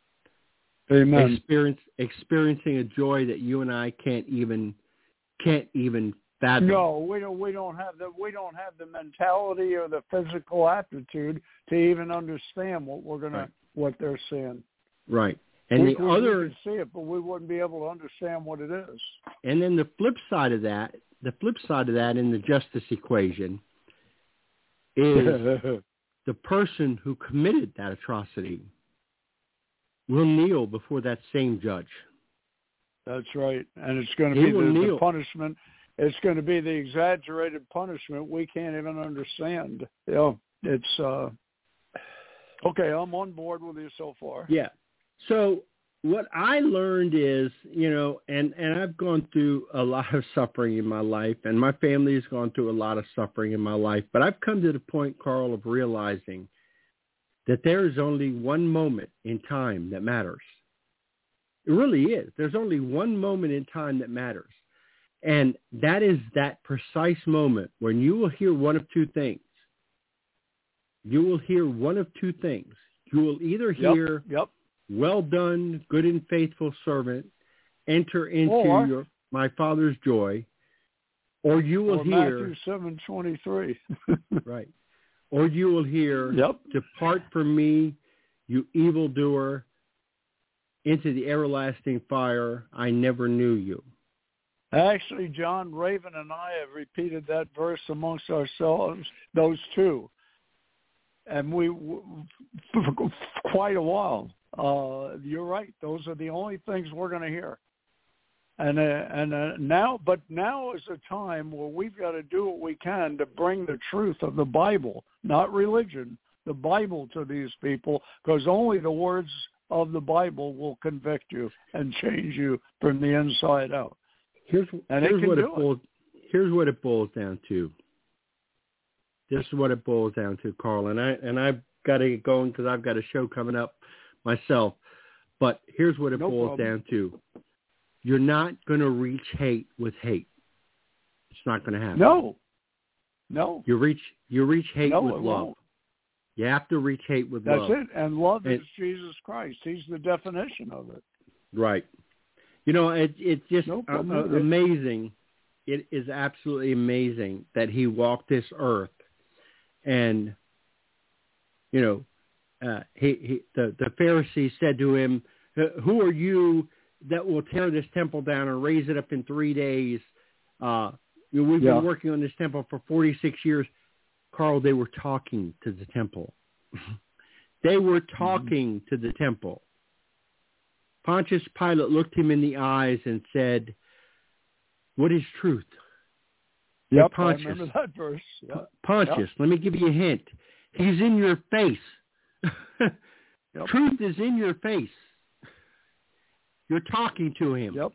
Amen. Experience, experiencing a joy that you and I can't even can't even fathom. No, we don't. We don't have the we don't have the mentality or the physical aptitude to even understand what we're gonna right. what they're saying. Right. And we, the we, other we can see it, but we wouldn't be able to understand what it is. And then the flip side of that, the flip side of that in the justice equation is the person who committed that atrocity will kneel before that same judge. That's right. And it's going to He be the, the punishment. It's going to be the exaggerated punishment we can't even understand. You know, it's, uh, okay, I'm on board with you so far. Yeah. So what I learned is, you know, and, and I've gone through a lot of suffering in my life, and my family has gone through a lot of suffering in my life, but I've come to the point, Carl, of realizing that there is only one moment in time that matters. It really is. There's only one moment in time that matters. And that is that precise moment when you will hear one of two things. You will hear one of two things. You will either hear, yep, yep. well done, good and faithful servant, enter into or, your my Father's joy, or you will or hear Matthew seven twenty-three. right. Or you will hear, yep. depart from me, you evildoer, into the everlasting fire. I never knew you. Actually, John Raven and I have repeated that verse amongst ourselves, those two. And we, for quite a while. Uh, you're right. Those are the only things we're going to hear. And uh, and uh, now, but now is a time where we've got to do what we can to bring the truth of the Bible, not religion, the Bible to these people, because only the words of the Bible will convict you and change you from the inside out. Here's, and here's it what can it do boils. It. Here's what it boils down to. This is what it boils down to, Carl. And I and I've got to get going because I've got a show coming up myself. But here's what it no boils problem. down to. You're not going to reach hate with hate. It's not going to happen. No. No. You reach you reach hate no, with it love. Won't. You have to reach hate with That's love. That's it. And love and, is Jesus Christ. He's the definition of it. Right. You know, it, it's just no uh, uh, amazing. It is absolutely amazing that he walked this earth, and you know, uh, he, he the the Pharisees said to him, "Who are you that will tear this temple down and raise it up in three days? Uh, you know, we've yeah. been working on this temple for forty-six years." Carl, they were talking to the temple. They were talking mm-hmm. to the temple. Pontius Pilate looked him in the eyes and said, "What is truth?" Yep, hey, Pontius, I remember that verse. Yep. Pontius, yep. let me give you a hint. He's in your face. Yep. Truth is in your face. You're talking to him. Yep.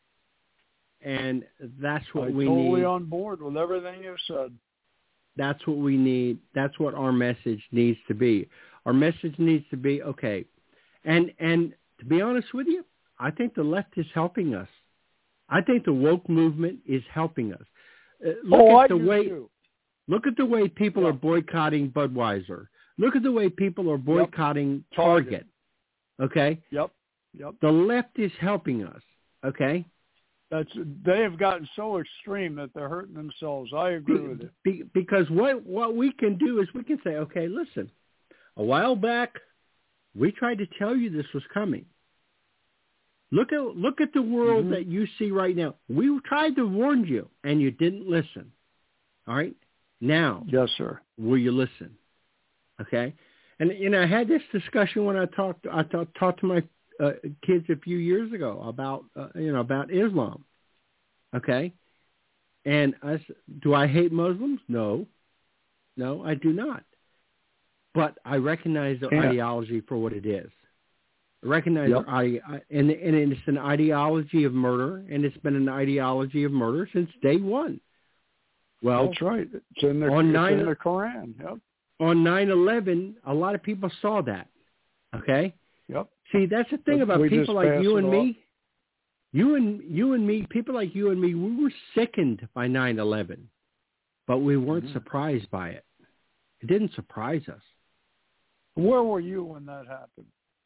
And that's what I'm we totally need. Totally on board with everything you said. That's what we need. That's what our message needs to be. Our message needs to be, okay. And and to be honest with you, I think the left is helping us. I think the woke movement is helping us. Uh, look oh, at I the do way too. Look at the way people yeah. are boycotting Budweiser. Look at the way people are boycotting yep. Target. Okay? Yep. Yep. The left is helping us. Okay? That's they have gotten so extreme that they're hurting themselves. I agree Be, with it. Be, because what what we can do is we can say, okay, listen, a while back we tried to tell you this was coming. Look at look at the world mm-hmm. that you see right now. We tried to warn you, and you didn't listen. All right? Now, yes, sir. Will you listen? Okay? And you know, I had this discussion when I talked I talked, talked to my uh, kids a few years ago about uh, you know about Islam. Okay? And I said, do I hate Muslims? No. No, I do not. But I recognize their yeah. ideology for what it is. Recognize, Yep. I, I and and it's an ideology of murder, and it's been an ideology of murder since day one. Well, that's right. It's in the, on it's nine, in the Quran. Yep. On nine eleven, a lot of people saw that. Okay. Yep. See, that's the thing But about we people just like pass you it and off. me. You and you and me, people like you and me, we were sickened by nine eleven, but we weren't Mm-hmm. surprised by it. It didn't surprise us. Where were you when that happened?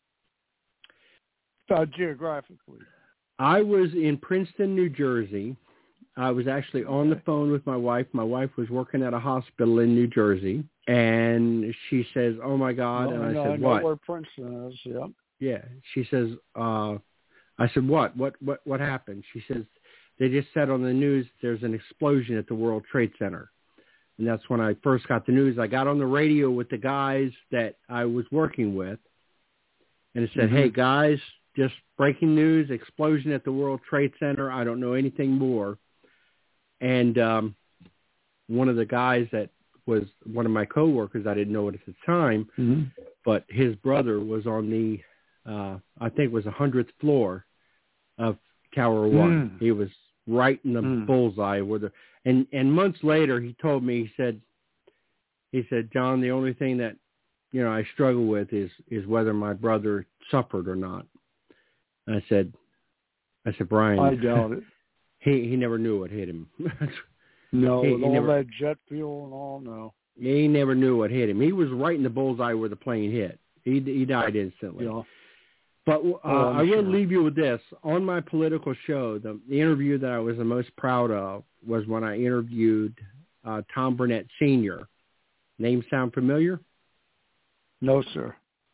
Uh, geographically. I was in Princeton, New Jersey. I was actually on the phone with my wife. My wife was working at a hospital in New Jersey, and she says, "Oh my God!" No, and I no, said, I know "What?" where Princeton is. Yep. Yeah. She says, uh, "I said, what? What? What? What happened?" She says, "They just said on the news there's an explosion at the World Trade Center." And that's when I first got the news. I got on the radio with the guys that I was working with, and it said, Mm-hmm. "Hey guys, just breaking news: explosion at the World Trade Center. I don't know anything more." And um, one of the guys that was one of my coworkers, I didn't know it at the time, Mm-hmm. but his brother was on the, uh, I think it was the hundredth floor of Tower One. Mm. He was right in the Mm. bullseye where the, and, and months later he told me, he said, he said, "John, the only thing that, you know, I struggle with is, is whether my brother suffered or not." And I said, I said, "Brian, I doubt it. he, he never knew what hit him." No, he, with he all never, that jet fuel and all, no. he never knew what hit him. He was right in the bullseye where the plane hit. He, he died instantly. Yeah. But uh, Oh, I will sure. leave you with this. On my political show, the, the interview that I was the most proud of was when I interviewed uh, Tom Burnett Senior Name sound familiar? No, sir.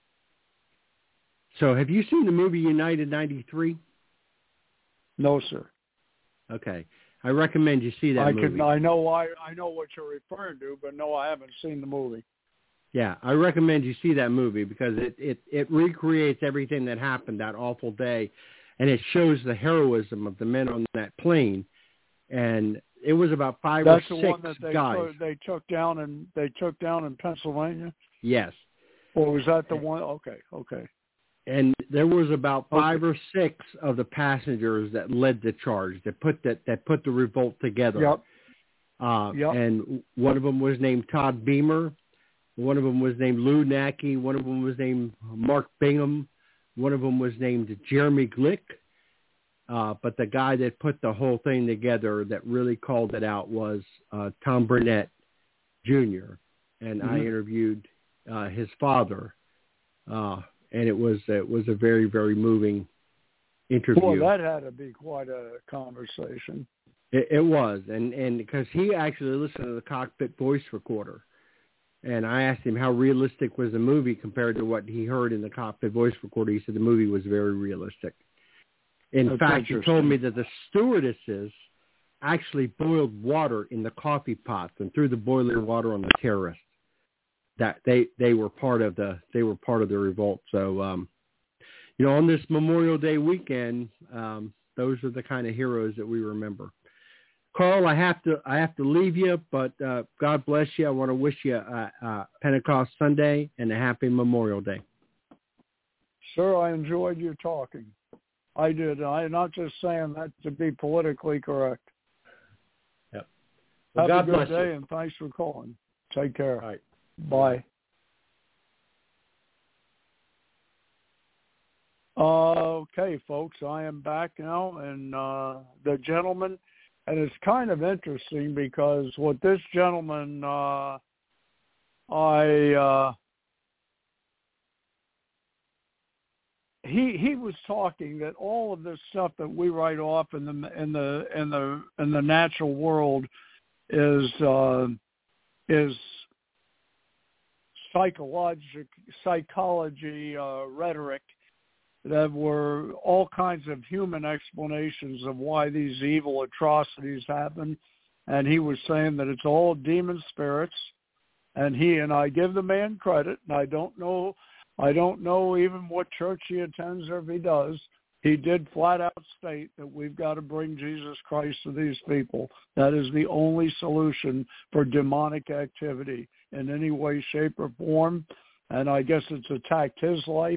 So have you seen the movie United ninety-three? No, sir. Okay. I recommend you see that I movie. can. I know. I I know what you're referring to, but no, I haven't seen the movie. Yeah, I recommend you see that movie because it, it, it recreates everything that happened that awful day, and it shows the heroism of the men on that plane. And it was about five That's or the six one that they guys. took, they took down and they took down in Pennsylvania. Yes. Or was that the one? Okay, okay. And there was about five Okay. or six of the passengers that led the charge, that put that, that put the revolt together. Yep. Uh, Yep. And one of them was named Todd Beamer. One of them was named Lou Nackey. One of them was named Mark Bingham. One of them was named Jeremy Glick. Uh, but the guy that put the whole thing together that really called it out was uh, Tom Burnett Junior And Mm-hmm. I interviewed uh, his father, uh, and it was it was a very very moving interview. Well, that had to be quite a conversation. It, it was, and and because he actually listened to the cockpit voice recorder. And I asked him how realistic was the movie compared to what he heard in the cockpit voice recorder. He said the movie was very realistic. In That's fact, he told interesting. me that the stewardesses actually boiled water in the coffee pots and threw the boiling water on the terrorists. That they, they were part of the they were part of the revolt. So, um, you know, on this Memorial Day weekend, um, those are the kind of heroes that we remember. Carl, I have to I have to leave you, but uh, God bless you. I want to wish you a, a Pentecost Sunday and a happy Memorial Day. Sir, I enjoyed you talking. I did. I'm not just saying that to be politically correct. Yep. Well, Have God a good bless day, you. and thanks for calling. Take care. All right. Bye. Uh, okay, folks, I am back now, and uh, the gentleman, and it's kind of interesting because what this gentleman, uh, I, uh, he he was talking that all of this stuff that we write off in the in the in the in the natural world is uh, is psychologic psychology uh, rhetoric. That were all kinds of human explanations of why these evil atrocities happen. And he was saying that it's all demon spirits. And he, and I give the man credit, and I don't know, I don't know even what church he attends or if he does. He did flat out state that we've got to bring Jesus Christ to these people. That is the only solution for demonic activity in any way, shape, or form. And I guess it's attacked his life.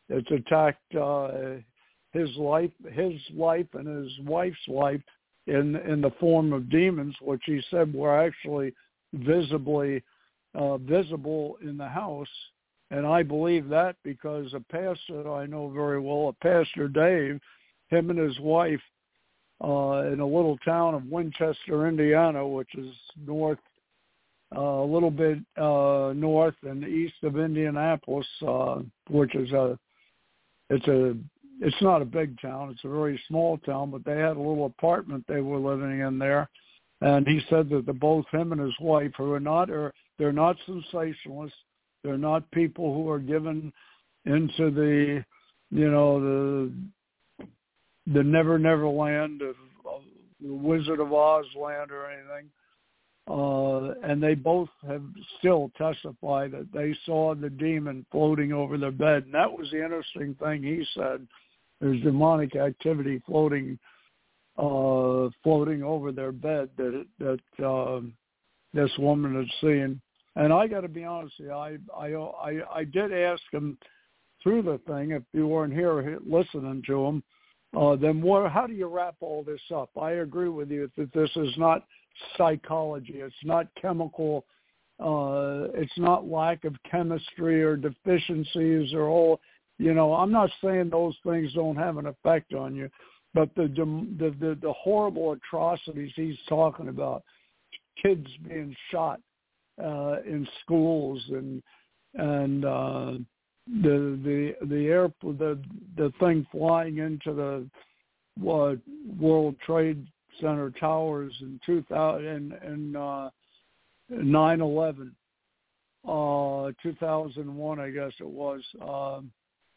It's attacked uh, his life, his life, and his wife's life in in the form of demons, which he said were actually visibly uh, visible in the house. And I believe that because a pastor that I know very well, a Pastor Dave, him and his wife, uh, in a little town of Winchester, Indiana, which is north, uh, a little bit uh, north and east of Indianapolis, uh, which is a, it's a, it's not a big town. It's a very small town, but they had a little apartment they were living in there. And he said that the both him and his wife, who are not, are, they're not sensationalists. They're not people who are given into the, you know, the the Never Never Land, of, of the Wizard of Oz land or anything. Uh, and they both have still testified that they saw the demon floating over their bed. And that was the interesting thing he said. There's demonic activity floating uh, floating over their bed that that uh, this woman had seen. And I got to be honest with you, I, I, I, I did ask him through the thing, if you weren't here listening to him, uh, then what, how do you wrap all this up? I agree with you that this is not psychology. It's not chemical. Uh, it's not lack of chemistry or deficiencies or all, you know, I'm not saying those things don't have an effect on you, but the the, the, the horrible atrocities he's talking about, kids being shot uh, in schools and and uh, the the the air the the thing flying into the what World Trade Center towers in two thousand and uh, nine eleven, uh, two thousand one, I guess it was. Um,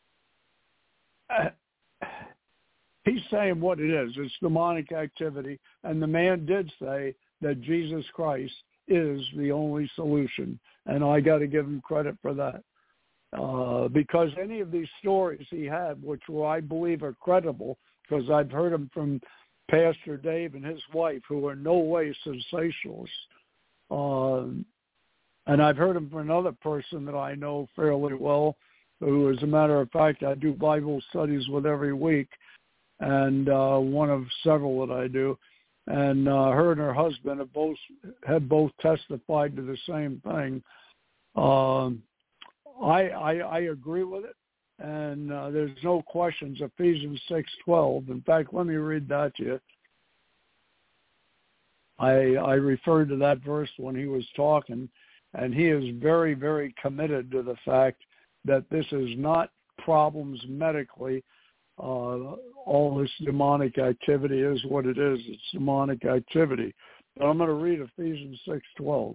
he's saying what it is. It's demonic activity, and the man did say that Jesus Christ is the only solution, and I got to give him credit for that. Uh, because any of these stories he had, which were, I believe, are credible, because I've heard them from Pastor Dave and his wife, who are no way sensationalists. Um, and I've heard them from another person that I know fairly well, who, as a matter of fact, I do Bible studies with every week, and uh, one of several that I do. And uh, her and her husband have both have both testified to the same thing. Um, I, I I agree with it, and uh, there's no questions. Ephesians six twelve. In fact, let me read that to you. I I referred to that verse when he was talking, and he is very, very committed to the fact that this is not problems medically. Uh, all this demonic activity is what it is. It's demonic activity. But I'm going to read Ephesians six twelve.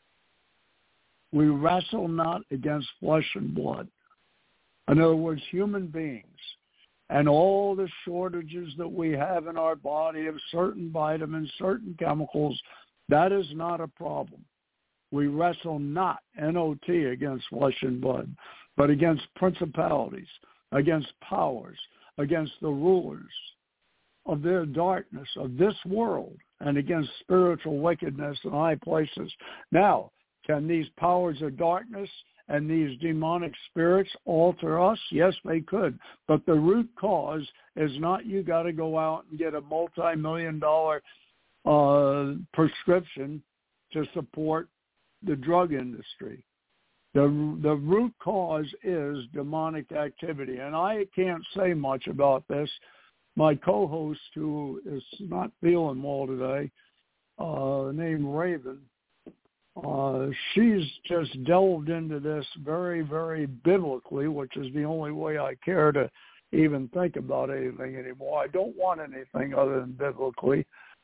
We wrestle not against flesh and blood. In other words, human beings, and all the shortages that we have in our body of certain vitamins, certain chemicals, that is not a problem. We wrestle not, N O T, against flesh and blood, but against principalities, against powers, against the rulers of their darkness of this world, and against spiritual wickedness in high places. Now, can these powers of darkness and these demonic spirits alter us? Yes, they could. But the root cause is not you got to go out and get a multi-million dollar uh, prescription to support the drug industry. The, the root cause is demonic activity. And I can't say much about this. My co-host, who is not feeling well today, uh, named Raven, Uh, she's just delved into this very, very biblically, which is the only way I care to even think about anything anymore. I don't want anything other than biblically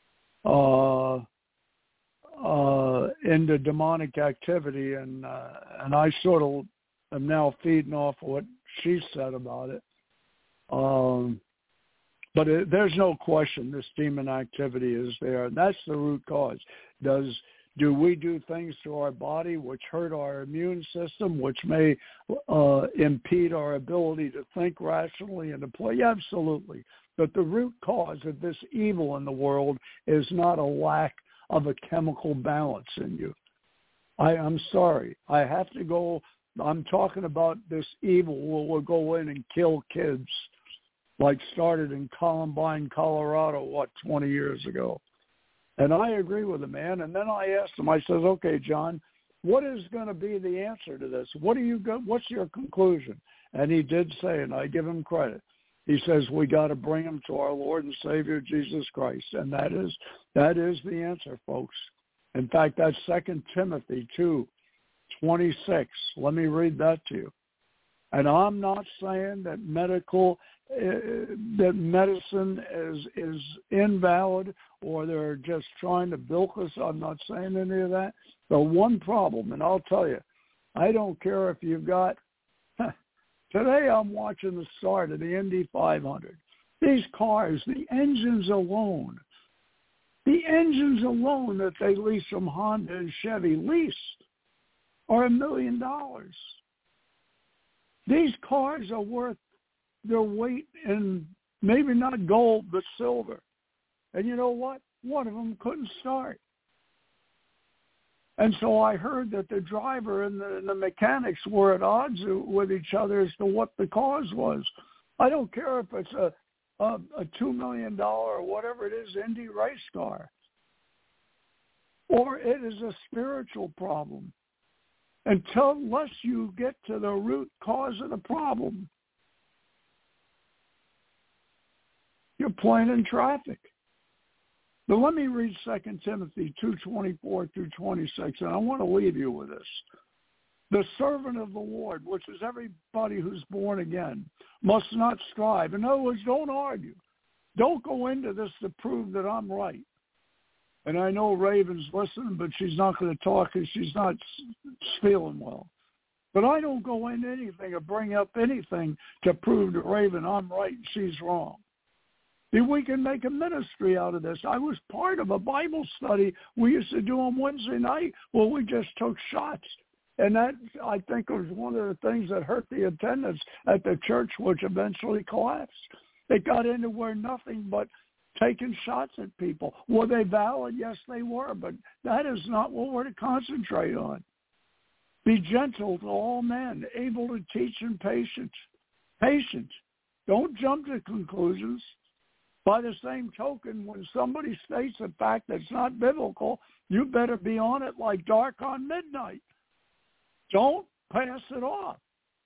uh, uh, into demonic activity, and uh, and I sort of am now feeding off what she said about it. Um, but it, there's no question this demon activity is there, and that's the root cause. Does Do we do things to our body which hurt our immune system, which may uh, impede our ability to think rationally and to play? Yeah, absolutely. But the root cause of this evil in the world is not a lack of a chemical balance in you. I, I'm sorry. I have to go I'm talking about this evil who will go in and kill kids, like started in Columbine, Colorado, what, twenty years ago. And I agree with the man. And then I asked him, I says, okay, John, what is going to be the answer to this? What are you go- What's your conclusion? And he did say, and I give him credit, he says, we got to bring them to our Lord and Savior, Jesus Christ. And that is that is the answer, folks. In fact, that's Second Timothy two twenty-six. Let me read that to you. And I'm not saying that medical, uh, that medicine is is invalid or they're just trying to bilk us. I'm not saying any of that. The one problem, and I'll tell you, I don't care if you've got, today I'm watching the start of the Indy five hundred. These cars, the engines alone, the engines alone that they lease from Honda and Chevy lease are a million dollars. These cars are worth their weight in maybe not gold, but silver. And you know what? One of them couldn't start. And so I heard that the driver and the, and the mechanics were at odds with each other as to what the cause was. I don't care if it's a, a, a two million dollars or whatever it is Indy race car, or it is a spiritual problem. Until unless you get to the root cause of the problem, you're playing in traffic. But let me read Second Timothy two twenty-four through twenty-six, and I want to leave you with this. The servant of the Lord, which is everybody who's born again, must not strive. In other words, don't argue. Don't go into this to prove that I'm right. And I know Raven's listening, but she's not going to talk because she's not feeling well. But I don't go into anything or bring up anything to prove to Raven I'm right and she's wrong. If we can make a ministry out of this. I was part of a Bible study we used to do on Wednesday night where we just took shots. And that, I think, was one of the things that hurt the attendance at the church, which eventually collapsed. It got into where nothing but taking shots at people. Were they valid? Yes, they were. But that is not what we're to concentrate on. Be gentle to all men, able to teach and patient. Patient. Don't jump to conclusions. By the same token, when somebody states a fact that's not biblical, you better be on it like dark on midnight. Don't pass it off.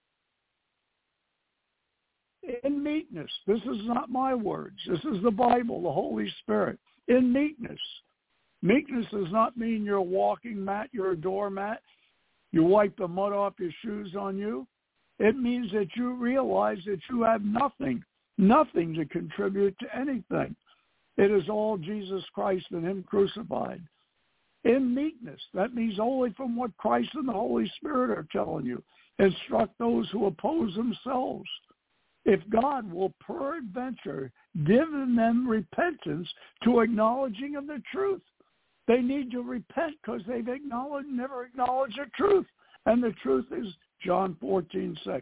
In meekness, this is not my words. This is the Bible, the Holy Spirit. In meekness. Meekness does not mean you're a walking mat, you're a doormat. You wipe the mud off your shoes on you. It means that you realize that you have nothing. Nothing to contribute to anything. It is all Jesus Christ and him crucified. In meekness, that means only from what Christ and the Holy Spirit are telling you. Instruct those who oppose themselves. If God will peradventure give them repentance to acknowledging of the truth. They need to repent because they've acknowledged, never acknowledged the truth. And the truth is John fourteen six.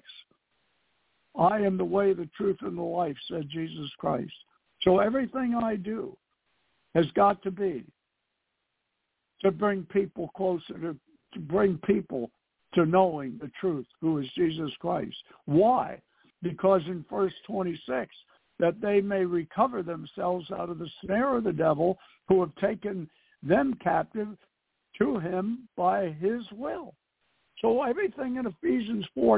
I am the way, the truth, and the life, said Jesus Christ. So everything I do has got to be to bring people closer, to, to bring people to knowing the truth, who is Jesus Christ. Why? Because in verse twenty-six, that they may recover themselves out of the snare of the devil, who have taken them captive to him by his will. So everything in Ephesians four,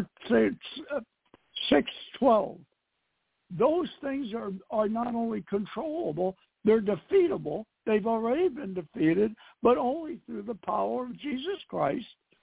six twelve, those things are, are not only controllable, they're defeatable. They've already been defeated, but only through the power of Jesus Christ.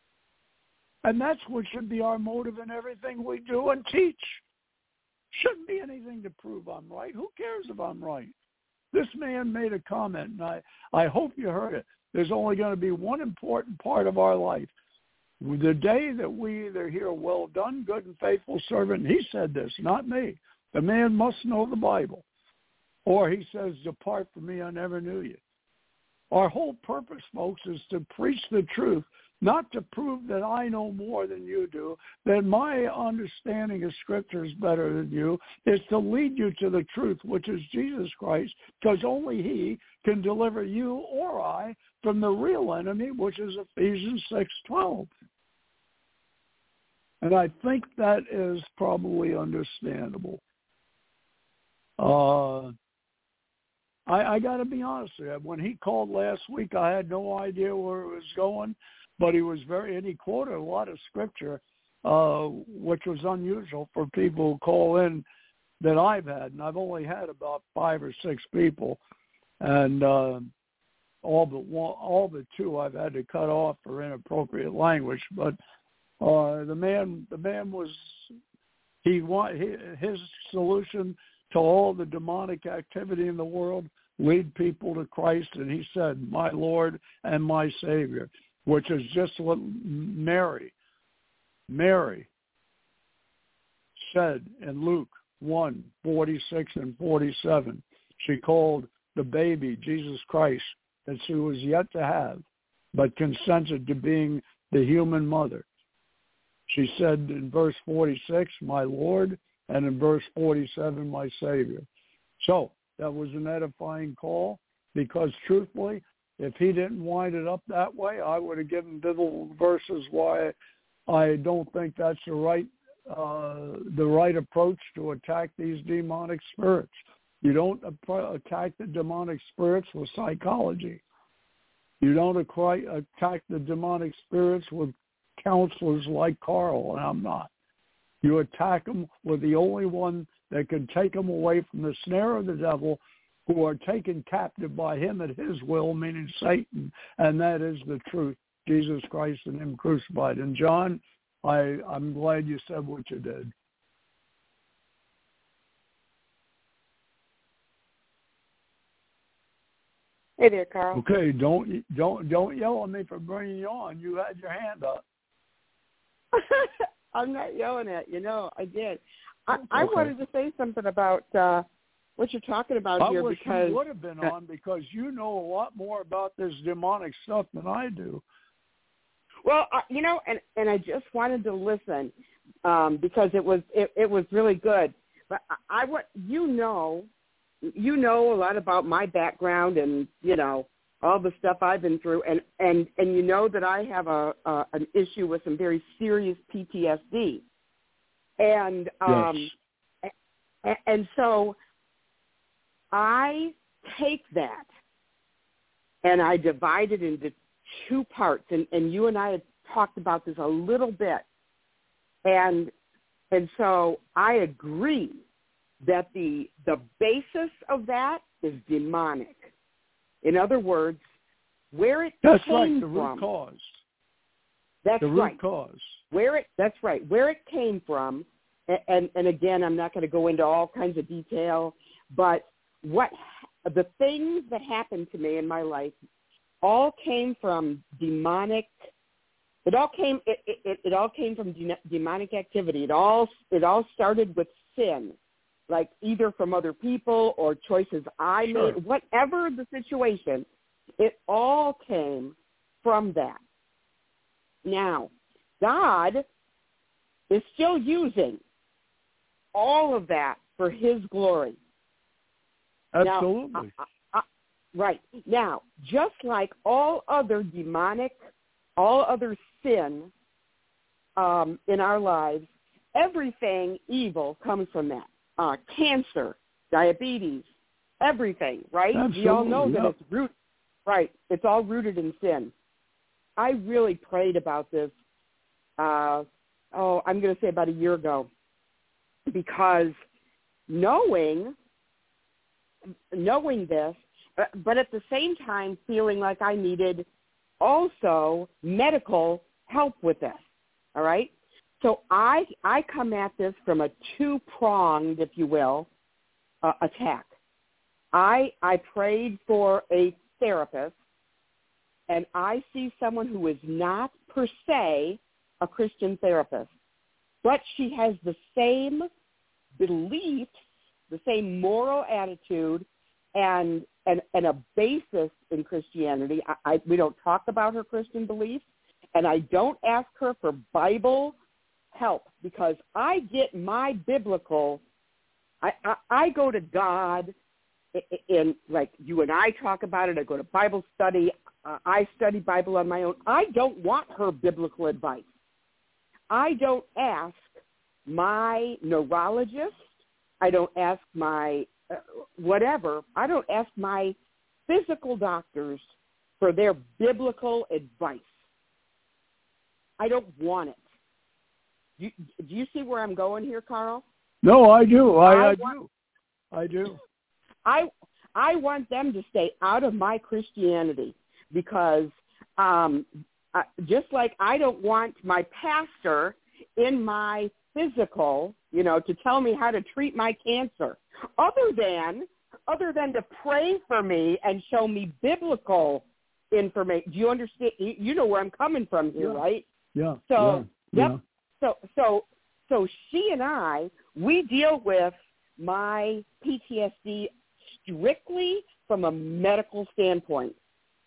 And that's what should be our motive in everything we do and teach. Shouldn't be anything to prove I'm right. Who cares if I'm right? This man made a comment, and I, I hope you heard it. There's only going to be one important part of our life. The day that we either hear, well done, good and faithful servant, he said this, not me. The man must know the Bible. Or he says, depart from me, I never knew you. Our whole purpose, folks, is to preach the truth, not to prove that I know more than you do, that my understanding of Scripture is better than you. It's to lead you to the truth, which is Jesus Christ, because only he can deliver you or I from the real enemy, which is Ephesians six twelve. And I think that is probably understandable. Uh, I, I got to be honest with you. When he called last week, I had no idea where it was going, but he was very, and he quoted a lot of scripture, uh, which was unusual for people who call in that I've had. And I've only had about five or six people. And uh, all but one, all but two I've had to cut off for inappropriate language. But uh, the man, the man was, he want his solution to all the demonic activity in the world, lead people to Christ, and he said, "My Lord and my Savior," which is just what Mary, Mary said in Luke one, forty-six and forty-seven. She called the baby Jesus Christ that she was yet to have, but consented to being the human mother. She said in verse forty-six, "My Lord," and in verse forty-seven, "My Savior." So that was an edifying call, because truthfully, if he didn't wind it up that way, I would have given biblical verses why I don't think that's the right uh, the right approach to attack these demonic spirits. You don't attack the demonic spirits with psychology. You don't attack the demonic spirits with counselors like Carl, and I'm not. You attack them with the only one that can take them away from the snare of the devil, who are taken captive by him at his will, meaning Satan, and that is the truth, Jesus Christ and him crucified. And John, I, I'm glad you said what you did. Hey there, Carl. Okay, don't don't don't yell at me for bringing you on. You had your hand up. I'm not yelling at you. No, I did. I, I okay. wanted to say something about uh, what you're talking about I here. wish because you would have been on, because you know a lot more about this demonic stuff than I do. Well, uh, you know, and, and I just wanted to listen um, because it was it, it was really good. But I, I want you know, you know a lot about my background and you know all the stuff I've been through, and, and, and you know that I have a, a an issue with some very serious P T S D, and um, yes. and, and so I take that and I divide it into two parts, and, and you and I had talked about this a little bit, and and so I agree that the the basis of that is demonic. In other words, where it that's came right, the root from. cause. That's the root right. cause. Where it that's right. Where it came from, and and, and again, I'm not going to go into all kinds of detail, but what the things that happened to me in my life all came from demonic. It all came. It, it, it all came from de- demonic activity. It all it all started with sin, like either from other people or choices I Sure. made. Whatever the situation, it all came from that. Now, God is still using all of that for His glory. Absolutely. Now, I, I, I, right. Now, just like all other demonic, all other sin um, in our lives, everything evil comes from that. Uh, cancer, diabetes, everything, right? Absolutely, we all know that yeah. it's root, right? It's all rooted in sin. I really prayed about this, uh, oh, I'm going to say about a year ago, because knowing, knowing this, but at the same time feeling like I needed also medical help with this, all right? So I I come at this from a two-pronged, if you will, uh, attack. I I prayed for a therapist, and I see someone who is not per se a Christian therapist, but she has the same beliefs, the same moral attitude, and and, and a basis in Christianity. I, I, we don't talk about her Christian beliefs, and I don't ask her for Bible help, because I get my biblical, I, I, I go to God in, in, like you and I talk about it, I go to Bible study, uh, I study Bible on my own. I don't want her biblical advice. I don't ask my neurologist, I don't ask my uh, whatever, I don't ask my physical doctors for their biblical advice. I don't want it. Do you, do you see where I'm going here, Carl? No, I do. I, I, I want, do. I do. I I want them to stay out of my Christianity because um, uh, just like I don't want my pastor in my physical, you know, to tell me how to treat my cancer, other than other than to pray for me and show me biblical information. Do you understand? You know where I'm coming from here, Yeah. right? Yeah. So, yeah, yep. yeah. So, so, so she and I, we deal with my P T S D strictly from a medical standpoint.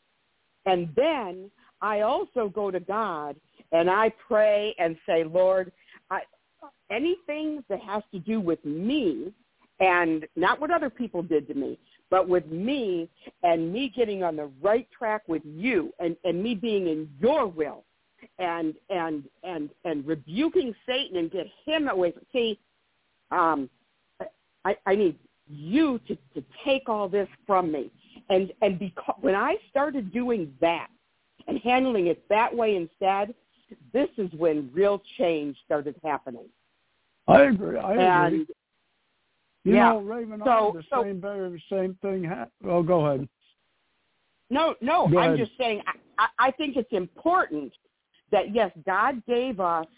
And then I also go to God and I pray and say, Lord, I, anything that has to do with me and not what other people did to me, but with me and me getting on the right track with you and, and me being in your will and and and and rebuking Satan and get him away from see, um, I, I need you to, to take all this from me. And and because when I started doing that and handling it that way instead, this is when real change started happening. I agree. I and, agree. You yeah. know, Raven, so, I had the so, same, very same thing. Ha- oh, go ahead. No, no, go I'm ahead. just saying I, I think it's important that, yes, God gave us,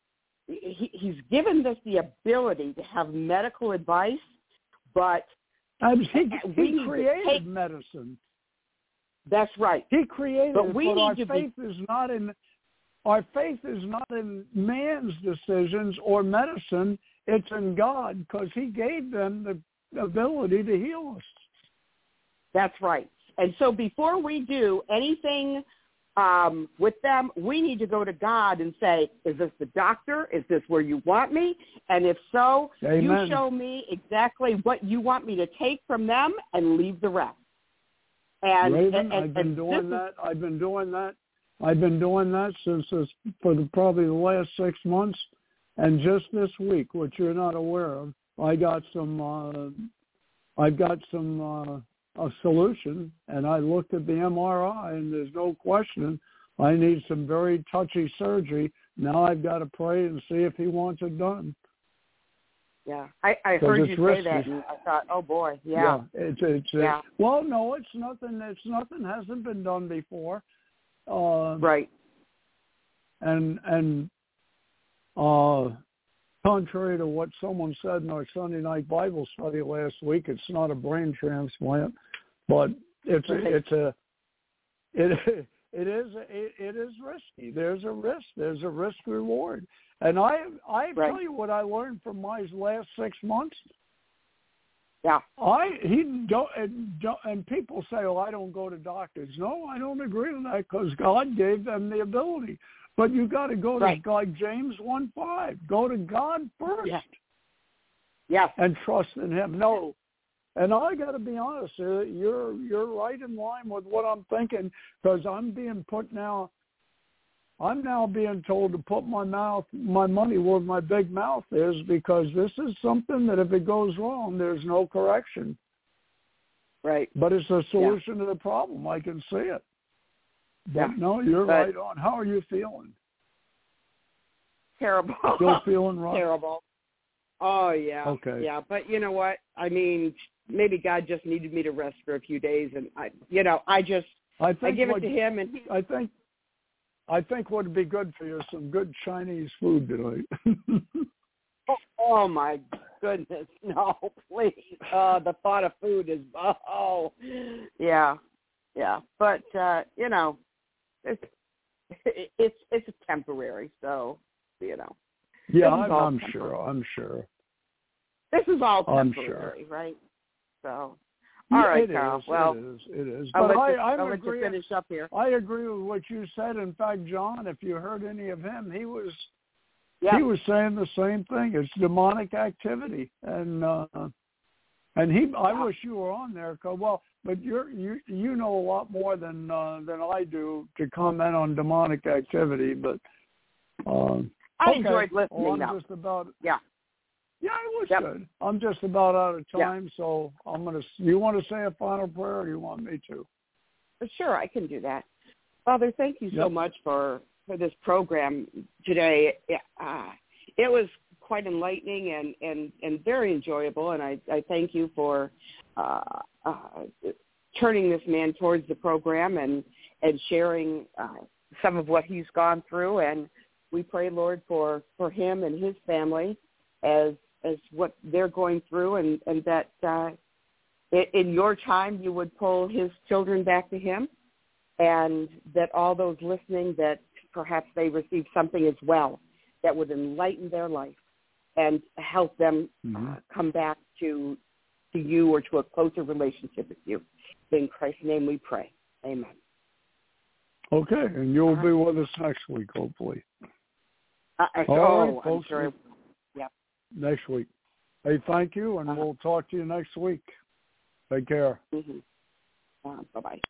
he, he's given us the ability to have medical advice, but Um, he, we he created take, medicine. That's right. He created but it, we but need our to faith be, is not in our faith is not in man's decisions or medicine. It's in God because he gave them the ability to heal us. That's right. And so before we do anything um, with them, we need to go to God and say, is this the doctor? Is this where you want me? And if so, Amen. you show me exactly what you want me to take from them and leave the rest. And, Raven, and, I've been and doing that. I've been doing that. I've been doing that since this, for the, probably the last six months. And just this week, which you're not aware of, I got some, uh, I've got some, uh, a solution, and I looked at the M R I, and there's no question I need some very touchy surgery. Now I've got to pray and see if he wants it done. Yeah, I, I heard you risky. say that, and I thought, oh boy, yeah, yeah it's it's yeah. It, well, no, it's nothing. It's nothing hasn't been done before. Uh, right. And and uh, contrary to what someone said in our Sunday night Bible study last week, it's not a brain transplant, but it's right. a, it's a it it is it, it is risky. There's a risk. There's a risk reward. And I I right. tell you what I learned from my last six months. Yeah. I he don't and, don't and people say, "Oh, I don't go to doctors." No, I don't agree with that because God gave them the ability. But you got to go to right. like James one five. Go to God first. Yeah. Yes. And trust in Him. No. And I got to be honest, you're you're right in line with what I'm thinking because I'm being put now. I'm now being told to put my mouth, my money where my big mouth is because this is something that if it goes wrong, there's no correction. Right. But it's a solution yeah. to the problem. I can see it. But yeah. no, you're but right on. How are you feeling? Terrible. Still feeling rough? Terrible. Oh, yeah. Okay. Yeah, but you know what? I mean, maybe God just needed me to rest for a few days, and I, you know, I just, I, think I give what, it to Him, and he, I think, I think what would be good for you is some good Chinese food tonight. oh, oh my goodness, no, please. Uh, the thought of food is, oh, yeah, yeah. But uh, you know, it's it's it's temporary, so you know. Yeah, I'm, I'm sure. I'm sure. This is all I'm temporary, sure. right? So, all yeah, right, it Carl. Is, well, it is. It is. I'll but let, I, you, I I'll let agree, you finish up here. I agree with what you said. In fact, John, if you heard any of him, he was yeah. he was saying the same thing. It's demonic activity, and uh, and he. I yeah. wish you were on there. Cause, well, but you're you you know a lot more than uh, than I do to comment on demonic activity, but. Um, I okay. enjoyed listening. Well, I'm though. just about. Yeah. Yeah, it was Yep. good. I'm just about out of time, Yep. so I'm gonna. You want to say a final prayer, or do you want me to? Sure, I can do that. Father, thank you Yep. so much for, for this program today. Uh, it was quite enlightening and, and, and very enjoyable, and I, I thank you for uh, uh, turning this man towards the program and, and sharing uh, some of what he's gone through. And we pray, Lord, for, for him and his family as as what they're going through, and, and that uh, in your time you would pull his children back to him, and that all those listening, that perhaps they receive something as well that would enlighten their life and help them Mm-hmm. uh, come back to to you or to a closer relationship with you. In Christ's name we pray. Amen. Okay, and you'll Uh-huh. be with us next week, hopefully. Uh, I, All oh, right, I'm folks. sure. Yep. Next week. Hey, thank you, and Uh-huh. we'll talk to you next week. Take care. Mm-hmm. Uh, bye-bye.